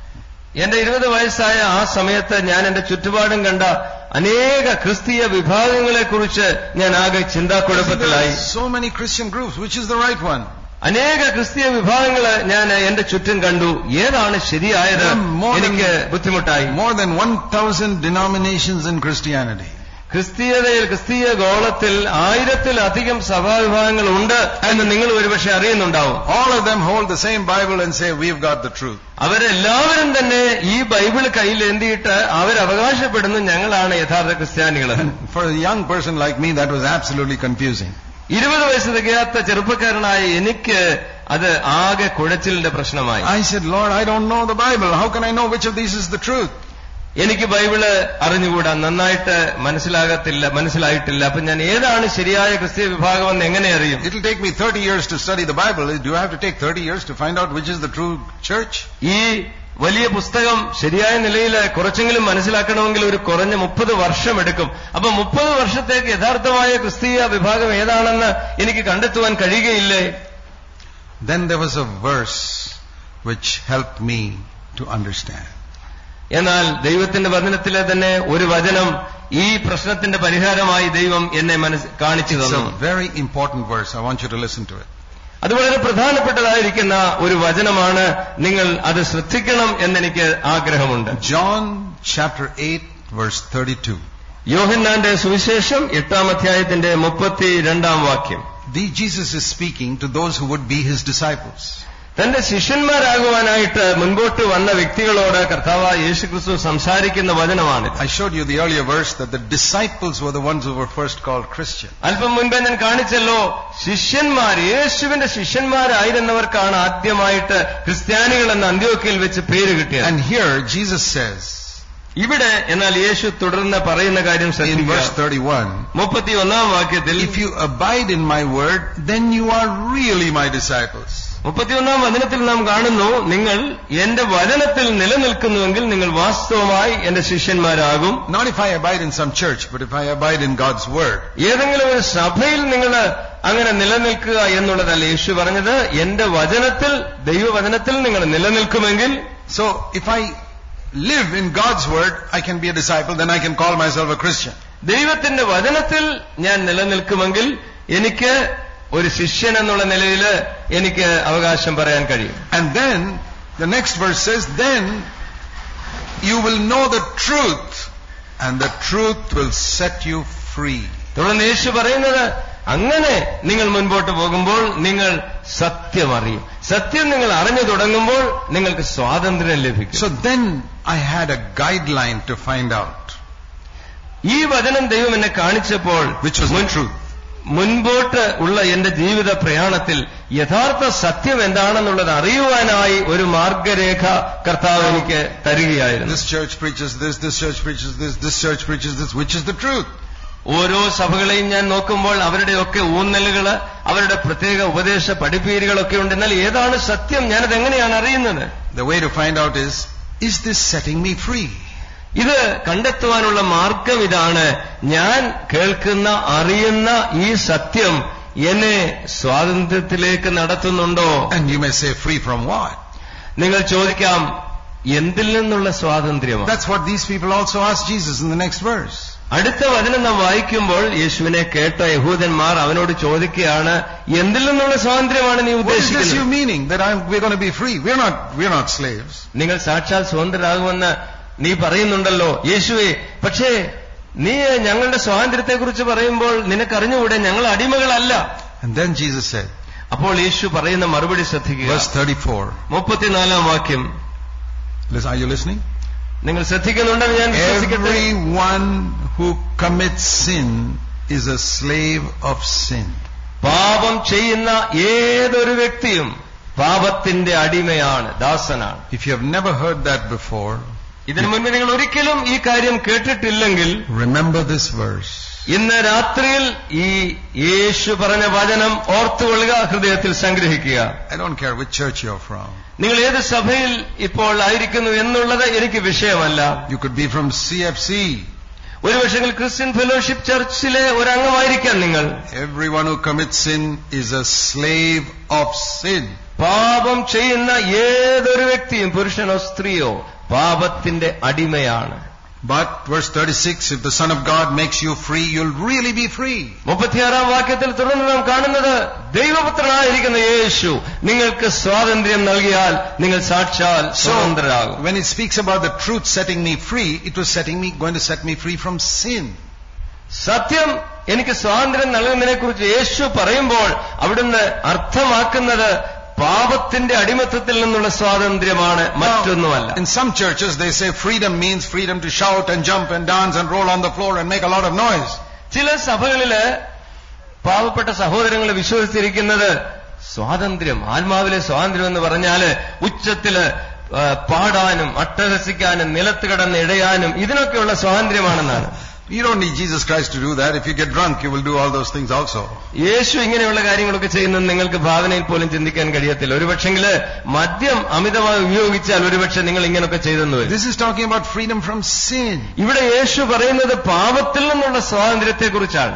എന്റെ ഇരുപത് വയസ്സായ ആ സമയത്ത് ഞാൻ എന്റെ ചുറ്റുപാടും കണ്ട അനേക ക്രിസ്തീയ വിഭാഗങ്ങളെ കുറിച്ച് ഞാൻ ആകെ ചിന്താക്കുഴപ്പത്തിലായി. So many Christian groups, which is the right one? അനേക ക്രിസ്തീയ വിഭാഗങ്ങള് ഞാൻ എന്റെ ചുറ്റും കണ്ടു. ഏതാണ് ശരിയായത് എനിക്ക് ബുദ്ധിമുട്ടായി. More than one thousand denominations in Christianity. ക്രിസ്തീയതയിൽ ക്രിസ്തീയ ഗോളത്തിൽ ആയിരത്തിലധികം സഭാവിഭാഗങ്ങൾ ഉണ്ട് എന്ന് നിങ്ങൾ ഒരുപക്ഷെ അറിയുന്നുണ്ടാവും. All of them hold the same Bible and say we've got the truth. അവരെല്ലാവരും തന്നെ ഈ ബൈബിൾ കയ്യിലേന്തിയിട്ട് അവരവകാശപ്പെടുന്നു ഞങ്ങളാണ് യഥാർത്ഥ ക്രിസ്ത്യാനികൾ. For a young person like me that was absolutely confusing. ഇരുപത് വയസ്സ് തികയാത്ത ചെറുപ്പക്കാരനായ എനിക്ക് അത് ആകെ കുഴച്ചിലിന്റെ പ്രശ്നമായി. I said, Lord, I don't know the Bible. How can I know which of these is the truth? എനിക്ക് ബൈബിള് അറിഞ്ഞുകൂടാ, നന്നായിട്ട് മനസ്സിലാകത്തില്ല മനസ്സിലായിട്ടില്ല. അപ്പൊ ഞാൻ ഏതാണ് ശരിയായ ക്രിസ്തീയ വിഭാഗമെന്ന് എങ്ങനെ അറിയും? It will take me thirty years to study the Bible. Do I have to take thirty years to find out which is the true church? ഈ വലിയ പുസ്തകം ശരിയായ നിലയിൽ കുറച്ചെങ്കിലും മനസ്സിലാക്കണമെങ്കിൽ ഒരു കുറഞ്ഞ മുപ്പത് വർഷം എടുക്കും. അപ്പൊ മുപ്പത് വർഷത്തേക്ക് യഥാർത്ഥമായ ക്രിസ്തീയ വിഭാഗം ഏതാണെന്ന് എനിക്ക് കണ്ടെത്തുവാൻ കഴിയുകയില്ലേ? Then there was a verse which helped me to understand. എന്നാൽ ദൈവത്തിന്റെ വചനത്തിലെ തന്നെ ഒരു വചനം ഈ പ്രശ്നത്തിന്റെ പരിഹാരമായി ദൈവം എന്നെ കാണിച്ചു തന്നു. It's a very important verse. I want you to listen to it. അത് വളരെ പ്രധാനപ്പെട്ടതായിരിക്കുന്ന ഒരു വചനമാണ്. നിങ്ങൾ അത് ശ്രദ്ധിക്കണം എന്നെനിക്ക് ആഗ്രഹമുണ്ട്. John chapter eight verse thirty-two. യോഹന്നാന്റെ സുവിശേഷം എട്ടാം അധ്യായത്തിന്റെ മുപ്പത്തിരണ്ടാം വാക്യം. Jesus is speaking to those who would be his disciples. തന്റെ ശിഷ്യന്മാരാകുവാനായിട്ട് മുൻപോട്ട് വന്ന വ്യക്തികളോട് കർത്താവായ യേശുക്രിസ്തു സംസാരിക്കുന്ന വചനമാണ്. I showed you the earlier verse that the disciples were the ones who were first called Christian. അല്പം മുൻപേ ഞാൻ കാണിച്ചല്ലോ, ശിഷ്യന്മാർ, യേശുവിന്റെ ശിഷ്യന്മാരായിരുന്നവർക്കാണ് ആദ്യമായിട്ട് ക്രിസ്ത്യാനികൾ എന്ന അന്ത്യോക്യയിൽ വെച്ച് പേര് കിട്ടിയത്. And here Jesus says, ഇവിടെ എന്നാൽ യേശു തുടർന്ന് പറയുന്ന കാര്യം in verse thirty-one, മുപ്പത്തിയൊന്നാം വാക്യത്തിൽ, if you abide in my word, then you are really my disciples. മുപ്പത്തിയൊന്നാം വചനത്തിൽ നാം കാണുന്നു, നിങ്ങൾ എന്റെ വചനത്തിൽ നിലനിൽക്കുന്നുവെങ്കിൽ നിങ്ങൾ വാസ്തവമായി എന്റെ ശിഷ്യന്മാരാകും. Not if I abide in some church, but if I abide in God's word. ഏതെങ്കിലും ഒരു സഭയിൽ നിങ്ങൾ അങ്ങനെ നിലനിൽക്കുക എന്നുള്ളതല്ല യേശു പറഞ്ഞത്. എന്റെ വചനത്തിൽ, ദൈവവചനത്തിൽ നിങ്ങൾ നിലനിൽക്കുമെങ്കിൽ, so if I live in God's word, I can be a disciple, then I can call myself a Christian. ദൈവത്തിന്റെ വചനത്തിൽ ഞാൻ നിലനിൽക്കുമെങ്കിൽ എനിക്ക് ഒരു ശിഷ്യൻ എന്നുള്ള നിലയിൽ എനിക്ക് അവകാശം പറയാൻ കഴിയും. And then the next verse says, then you will know the truth and the truth will set you free. തുടർന്ന് യേശു പറയുന്നത്, അങ്ങനെ നിങ്ങൾ മുൻപോട്ട് പോകുമ്പോൾ നിങ്ങൾ സത്യം അറിയും. സത്യം നിങ്ങൾ അറിഞ്ഞു തുടങ്ങുമ്പോൾ നിങ്ങൾക്ക് സ്വാതന്ത്ര്യം ലഭിക്കും. So then I had a guideline to find out ഈ വചനം ദൈവം എന്നെ കാണിച്ചപ്പോൾ, which was the truth. മുൻപോട്ട് ഉള്ള എന്റെ ജീവിത പ്രയാണത്തിൽ യഥാർത്ഥ സത്യം എന്താണെന്നുള്ളത് അറിയുവാനായി ഒരു മാർഗരേഖ കർത്താവ് എനിക്ക് തരികയായിരുന്നു. This church preaches this, this church preaches this, this church preaches this. Which is the truth? ഓരോ സഭകളെയും ഞാൻ നോക്കുമ്പോൾ അവരുടെയൊക്കെ ഊന്നലുകള്, അവരുടെ പ്രത്യേക ഉപദേശ പഠിപ്പീരുകളൊക്കെ ഉണ്ട്. എന്നാൽ ഏതാണ് സത്യം? ഞാനത് എങ്ങനെയാണ് അറിയുന്നത്? The way to find out is, is this setting me free? ഇത് കണ്ടെത്തുവാനുള്ള മാർഗം ഇതാണ്. ഞാൻ കേൾക്കുന്ന, അറിയുന്ന ഈ സത്യം എന്നെ സ്വാതന്ത്ര്യത്തിലേക്ക് നടത്തുന്നുണ്ടോ? And you may say, free from what? നിങ്ങൾ ചോദിക്കാം, എന്തിൽ നിന്നുള്ള സ്വാതന്ത്ര്യം? That's what these people also asked Jesus in the next verse. അടുത്ത വചനം നാം വായിക്കുമ്പോൾ യേശുവിനെ കേട്ട യഹൂദന്മാർ അവനോട് ചോദിക്കുകയാണ്, എന്തിൽ നിന്നുള്ള സ്വാതന്ത്ര്യമാണ് നീ ഉദ്ദേശിക്കുന്നത്? What is this you meaning that I'm, we're going to be free? We're not, we're not slaves. നിങ്ങൾ സാക്ഷാൽ സ്വതന്ത്രരാകുമെന്ന് നീ പറയുന്നുണ്ടല്ലോ യേശുവേ, പക്ഷേ നീ ഞങ്ങളുടെ സ്വാതന്ത്ര്യത്തെക്കുറിച്ച് പറയുമ്പോൾ നിനക്കറിഞ്ഞുകൂടെ ഞങ്ങൾ അടിമകളല്ല. And then Jesus said, അപ്പോൾ യേശു പറയുന്ന മറുപടി ശ്രദ്ധിക്കുക. verse thirty-four. മുപ്പത്തിനാലാം വാക്യം. Are you listening? നിങ്ങൾ ശ്രദ്ധിക്കുന്നുണ്ടെന്ന് ഞാൻ വിശ്വസിക്കട്ടെ. Everyone who commits sin is a slave of sin. പാപം ചെയ്യുന്ന ഏതൊരു വ്യക്തിയും പാപത്തിന്റെ അടിമയാണ്, ദാസനാണ്. If you have never heard that before, ഇതിനു മുൻപ് നിങ്ങൾ ഒരിക്കലും ഈ കാര്യം കേട്ടിട്ടില്ലെങ്കിൽ, remember this verse. ഇന്ന് രാത്രിയിൽ ഈ യേശു പറഞ്ഞ വചനം ഓർത്തുകൊള്ളുക, ഹൃദയത്തിൽ സംഗ്രഹിക്കുക. I don't care which church you're from. നിങ്ങൾ ഏത് സഭയിൽ ഇപ്പോൾ ആയിരിക്കുന്നു എന്നുള്ളത് എനിക്ക് വിഷയമല്ല. You could be from C F C. ഒരുപക്ഷെ ക്രിസ്ത്യൻ ഫെലോഷിപ്പ് ചർച്ചിലെ ഒരംഗമായിരിക്കാം നിങ്ങൾ. Everyone who commits sin is a slave of sin. പാപം ചെയ്യുന്ന ഏതൊരു വ്യക്തിയും, പുരുഷനോ സ്ത്രീയോ, പാപത്തിന്റെ അടിമയാണ്. But verse thirty-six, if the Son of God makes you free, you'll really be free. മുപ്പത്തിയാറാം വാക്യത്തിൽ തുടർന്ന് നാം കാണുന്നത്, ദൈവപുത്രനായിരിക്കുന്ന യേശു നിങ്ങൾക്ക് സ്വാതന്ത്ര്യം നൽകിയാൽ നിങ്ങൾ സാക്ഷാൽ സ്വതന്ത്രരാകും. When it speaks about the truth setting me free, it was setting me, going to set me free from sin. സത്യം എനിക്ക് സ്വാതന്ത്ര്യം നൽകുന്നതിനെ കുറിച്ച് യേശു പറയുമ്പോൾ അവിടുന്ന് അർത്ഥമാക്കുന്നത് പാപത്തിന്റെ അടിമത്തത്തിൽ നിന്നുള്ള സ്വാതന്ത്ര്യമാണ്, മറ്റൊന്നുമല്ല. In some churches they say freedom means freedom to shout and jump and dance and roll on the floor and make a lot of noise. ചില സഭകളില് പാവപ്പെട്ട സഹോദരങ്ങൾ വിശ്വസിച്ചിരിക്കുന്നത് സ്വാതന്ത്ര്യം, ആത്മാവിലെ സ്വാതന്ത്ര്യം എന്ന് പറഞ്ഞാല് ഉച്ചത്തില് പാടാനും അട്ടഹസിക്കാനും നിലത്ത് കിടന്ന് ഇടയാനും ഇതിനൊക്കെയുള്ള സ്വാതന്ത്ര്യമാണെന്നാണ്. You don't need Jesus Christ to do that. If you get drunk, you will do all those things also. യേശു ഇങ്ങനെയുള്ള കാര്യങ്ങളൊക്കെ ചെയ്യുന്നത് നിങ്ങൾക്ക് ഭാവനയിൽ പോലും ചിന്തിക്കാൻ കഴിയത്തില്ല. ഒരുപക്ഷെങ്കില് മദ്യം അമിതമായി ഉപയോഗിച്ചാൽ ഒരുപക്ഷെ നിങ്ങൾ ഇങ്ങനെയൊക്കെ ചെയ്തെന്ന് വരും. This is talking about freedom from sin. ഇവിടെ യേശു പറയുന്നത് പാപത്തിൽ നിന്നുള്ള സ്വാതന്ത്ര്യത്തെക്കുറിച്ചാണ്.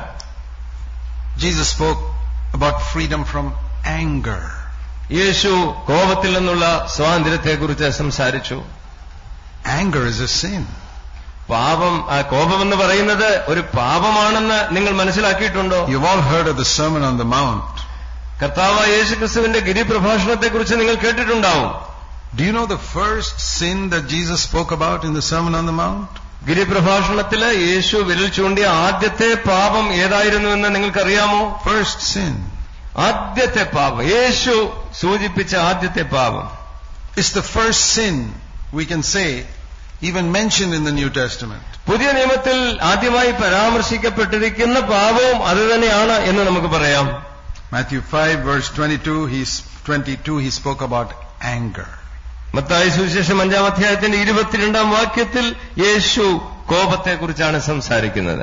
Jesus spoke about freedom from anger. യേശു കോപത്തിൽ നിന്നുള്ള സ്വാതന്ത്ര്യത്തെക്കുറിച്ച് സംസാരിച്ചു. Anger is a sin. പാപം, കോപമെന്ന് പറയുന്നത് ഒരു പാപമാണെന്ന് നിങ്ങൾ മനസ്സിലാക്കിയിട്ടുണ്ടോ? You've all heard of the Sermon on the Mount. കർത്താവായ യേശുക്രിസ്തുവിന്റെ ഗിരിപ്രഭാഷണത്തെക്കുറിച്ച് നിങ്ങൾ കേട്ടിട്ടുണ്ടാവും. Do you know the first sin that Jesus spoke about in the Sermon on the Mount? ഗിരിപ്രഭാഷണത്തില് യേശു വിരൽ ചൂണ്ടിയ ആദ്യത്തെ പാപം ഏതായിരുന്നുവെന്ന് നിങ്ങൾക്കറിയാമോ? First sin. ആദ്യത്തെ പാപം, യേശു സൂചിപ്പിച്ച ആദ്യത്തെ പാപം. It's the first sin we can say even mentioned in the New Testament. പുതിയ നിയമത്തിൽ ആദ്യമായി പരാമർശിക്കപ്പെട്ടിരിക്കുന്ന പാപവും അത് തന്നെയാണ് എന്ന് നമുക്ക് പറയാം. Matthew five verse twenty-two, he's twenty-two he spoke about anger. Mathai സുവിശേഷം അഞ്ചാം അധ്യായത്തിന്റെ ഇരുപത്തിരണ്ടാം വാക്യത്തിൽ യേശു കോപത്തെക്കുറിച്ചാണ് സംസാരിക്കുന്നത്.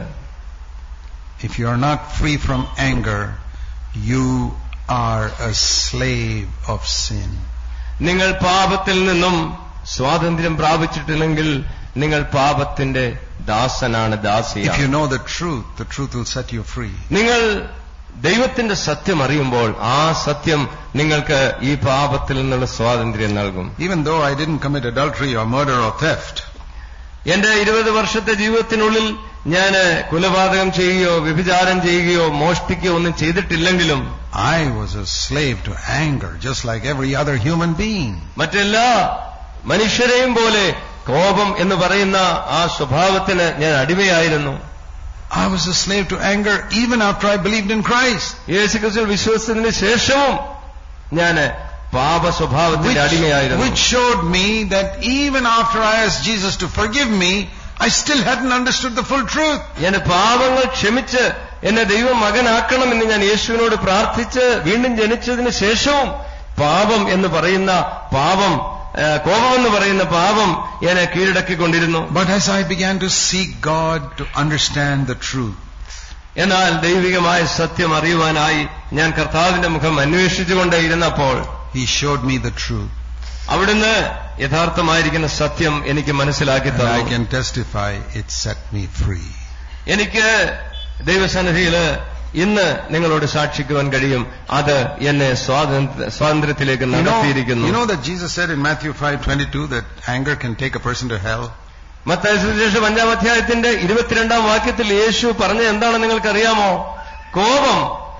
If you are not free from anger, you are a slave of sin. നിങ്ങൾ പാപത്തിൽ നിന്നും സ്വാതന്ത്ര്യം പ്രാപിച്ചിട്ടില്ലെങ്കിൽ നിങ്ങൾ പാപത്തിന്റെ ദാസനാണ്, ദാസിയാണ്. If you know the truth, the truth will set you free. നിങ്ങൾ ദൈവത്തിന്റെ സത്യം അറിയുമ്പോൾ ആ സത്യം നിങ്ങൾക്ക് ഈ പാപത്തിൽ നിന്നുള്ള സ്വാതന്ത്ര്യം നൽകും. Even though I didn't commit adultery or murder or theft, എന്റെ ഇരുപത് വർഷത്തെ ജീവിതത്തിനുള്ളിൽ ഞാൻ കൊലപാതകം ചെയ്യുകയോ വ്യഭിചാരം ചെയ്യുകയോ മോഷ്ടിക്കുകയോ ഒന്നും ചെയ്തിട്ടില്ലെങ്കിലും I was a slave to anger, just like every other human being. മറ്റെല്ലാ മനുഷ്യരെയും പോലെ കോപം എന്ന് പറയുന്ന ആ സ്വഭാവത്തിന് ഞാൻ അടിമയായിരുന്നു. I was a slave to anger even after I believed in Christ. യേശുക്രിസ്തുവിൽ വിശ്വസിച്ചതിന് ശേഷവും ഞാൻ പാപ സ്വഭാവത്തിന്റെ അടിമയായിരുന്നു. Which showed me that even after I asked Jesus to forgive me, I still hadn't understood the full truth. ഞാൻ പാപങ്ങൾ ക്ഷമിച്ച് എന്നെ ദൈവം മകനാക്കണമെന്ന് ഞാൻ യേശുവിനോട് പ്രാർത്ഥിച്ച് വീണ്ടും ജനിച്ചതിന് ശേഷവും പാപം എന്ന് പറയുന്ന പാപം കോപമെന്ന് പറയുന്ന പാപം എന്നെ കീഴടക്കിക്കൊണ്ടിരുന്നു. But as I began to seek God to understand the truth, എന്നാൽ ദൈവികമായ സത്യം അറിയുവാനായി ഞാൻ കർത്താവിന്റെ മുഖം അന്വേഷിച്ചുകൊണ്ടേയിരുന്നപ്പോൾ He showed me the truth. അവിടുന്ന് യഥാർത്ഥമായിരിക്കുന്ന സത്യം എനിക്ക് മനസ്സിലാക്കി And I തന്നു. can testify it set me free. എനിക്ക് ദൈവസന്നിധിയില് ഇന്ന് നിങ്ങളോട് സാക്ഷിക്കുവാൻ കഴിയും, അത് എന്നെ സ്വാതന്ത്ര്യത്തിലേക്ക് നടത്തിയിരിക്കുന്നു. You know that Jesus said in Matthew five twenty-two that anger can take a person to hell? Mathai സുവിശേഷം അഞ്ചാം അധ്യായത്തിന്റെ ഇരുപത്തിരണ്ടാം വാക്യത്തിൽ യേശു പറഞ്ഞത് എന്താണെന്ന് നിങ്ങൾക്കറിയാമോ? കോപം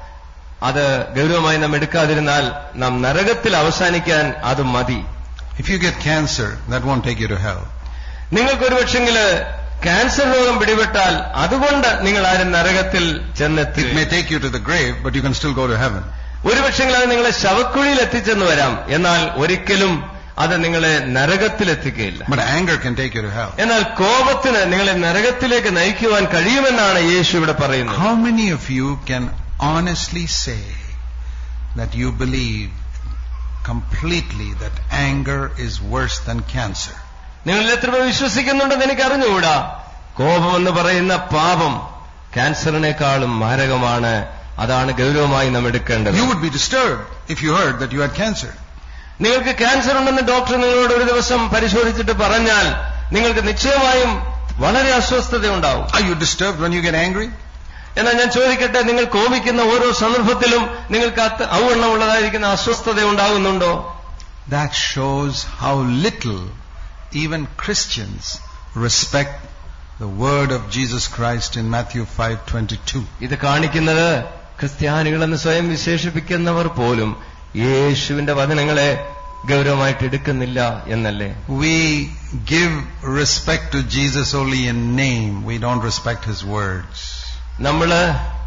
അത് ഗൗരവമായി നാം എടുക്കാതിരുന്നാൽ നാം നരകത്തിൽ അവസാനിക്കാൻ അത് മതി. If you get cancer, that won't take you to hell. നിങ്ങൾക്കൊരു പക്ഷെങ്കില് ക്യാൻസർ രോഗം പിടിപെട്ടാൽ അതുകൊണ്ട് നിങ്ങൾ ആരും നരകത്തിൽ ചെന്നെത്തി. It may take you to the grave, but you can still go to heaven. ഒരു പക്ഷെങ്കിൽ അത് നിങ്ങളെ ശവക്കുഴിയിൽ എത്തിച്ചെന്ന് വരാം, എന്നാൽ ഒരിക്കലും അത് നിങ്ങളെ നരകത്തിലെത്തിക്കുകയില്ല. But anger can take you to hell. എന്നാൽ കോപത്തിന് നിങ്ങളെ നരകത്തിലേക്ക് നയിക്കുവാൻ കഴിയുമെന്നാണ് യേശു ഇവിടെ പറയുന്നത്. How many of you can honestly say that you believe completely that anger is worse than cancer? നിങ്ങൾ എത്ര പേർ വിശ്വസിക്കുന്നുണ്ടെന്ന് എനിക്ക് അറിഞ്ഞുകൂടാ. കോപം എന്ന് പറയുന്ന പാപം ക്യാൻസറിനേക്കാളും മാരകമാണ്, അതാണ് ഗൗരവമായി നാം എടുക്കേണ്ടത്. You would be disturbed if you heard that you had cancer. നിങ്ങൾക്ക് ക്യാൻസർ ഉണ്ടെന്ന് ഡോക്ടർ നിങ്ങളോട് ഒരു ദിവസം പരിശോധിച്ചിട്ട് പറഞ്ഞാൽ നിങ്ങൾക്ക് നിശ്ചയമായും വളരെ അസ്വസ്ഥതയുണ്ടാവും. Are you disturbed when you get angry? എന്നാൽ ഞാൻ ചോദിക്കട്ടെ, നിങ്ങൾ കോപിക്കുന്ന ഓരോ സന്ദർഭത്തിലും നിങ്ങൾക്ക് ഔവണ്ണമുള്ളതായിരിക്കുന്ന അസ്വസ്ഥത ഉണ്ടാകുന്നുണ്ടോ? That shows how little even Christians respect the word of Jesus Christ in Matthew five twenty-two. ഇത് കാണിക്കുന്നത് ക്രിസ്ത്യാനികളെന്ന് സ്വയം വിശേഷിപ്പിക്കുന്നവർ പോലും യേശുവിന്റെ വചനങ്ങളെ ഗൗരവമായിട്ട് എടുക്കുന്നില്ല എന്നല്ലേ? We give respect to Jesus only in name. We don't respect his words. നമ്മള്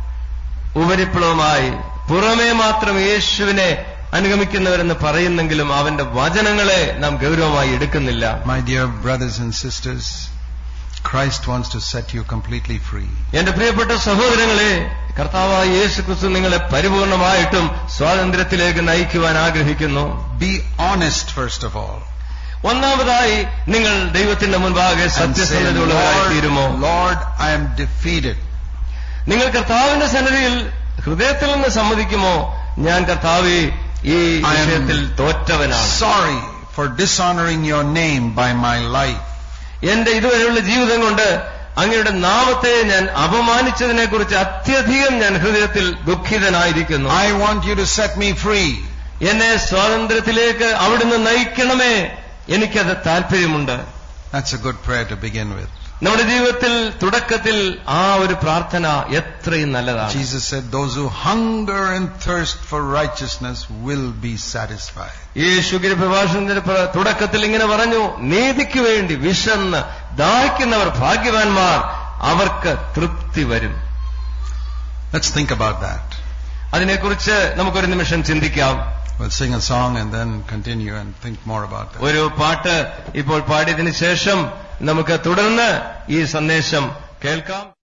ഉപരിപ്ലവമായി പുറമേ മാത്രം യേശുവിനെ അനുഗമിക്കുന്നവരെന്ന് പറയുന്നെങ്കിലും അവന്റെ വചനങ്ങളെ നാം ഗൗരവമായി എടുക്കുന്നില്ല. My dear brothers and sisters, Christ wants to set you completely free. എന്റെ പ്രിയപ്പെട്ട സഹോദരങ്ങളെ, കർത്താവായ യേശുക്രിസ്തു നിങ്ങളെ പരിപൂർണമായിട്ടും സ്വാതന്ത്ര്യത്തിലേക്ക് നയിക്കുവാൻ ആഗ്രഹിക്കുന്നു. Be honest first of all. ഒന്നാമതായി നിങ്ങൾ ദൈവത്തിന്റെ മുൻപാകെ സത്യസന്ധതയുള്ളവരായി തീരുമോ? Lord, I am defeated. നിങ്ങൾ കർത്താവിന്റെ സന്നിധിയിൽ ഹൃദയത്തിൽ നിന്ന് സമ്മതിക്കുമോ, ഞാൻ കർത്താവേ ഈ വിഷയത്തിൽ തോറ്റവനാണ്. Sorry for dishonoring your name by my life. എന്റെ ഇതുവരെയുള്ള ജീവിതം കൊണ്ട് അങ്ങയുടെ നാമത്തെ ഞാൻ അപമാനിച്ചതിനെ കുറിച്ച് അത്യധികം ഞാൻ ഹൃദയത്തിൽ ദുഃഖിതനായിരിക്കുന്നു. I want you to set me free. എന്നെ സ്വാതന്ത്ര്യത്തിലേക്ക് അവിടുന്ന് നയിക്കണമേ, എനിക്കത് താല്പര്യമുണ്ട്. That's a good prayer to begin with. നമ്മുടെ ജീവിതത്തിൽ തുടക്കത്തിൽ ആ ഒരു പ്രാർത്ഥന എത്രയും നല്ലതാണ്. Jesus said, those who hunger and thirst for righteousness will be satisfied. യേശു പ്രഭാഷണത്തിന്റെ തുടക്കത്തിൽ ഇങ്ങനെ പറഞ്ഞു, നീതിക്ക് വേണ്ടി വിശന്ന് ദാഹിക്കുന്നവർ ഭാഗ്യവാന്മാർ, അവർക്ക് തൃപ്തി വരും. Let's think about that. അതിനെക്കുറിച്ച് നമുക്കൊരു നിമിഷം ചിന്തിക്കാം. We'll sing a song and then continue and think more about that. ഒരു പാട്ട് ഇപ്പോൾ പാടിയതിനു ശേഷം നമുക്ക് തുടർന്ന് ഈ സന്ദേശം കേൾക്കാം.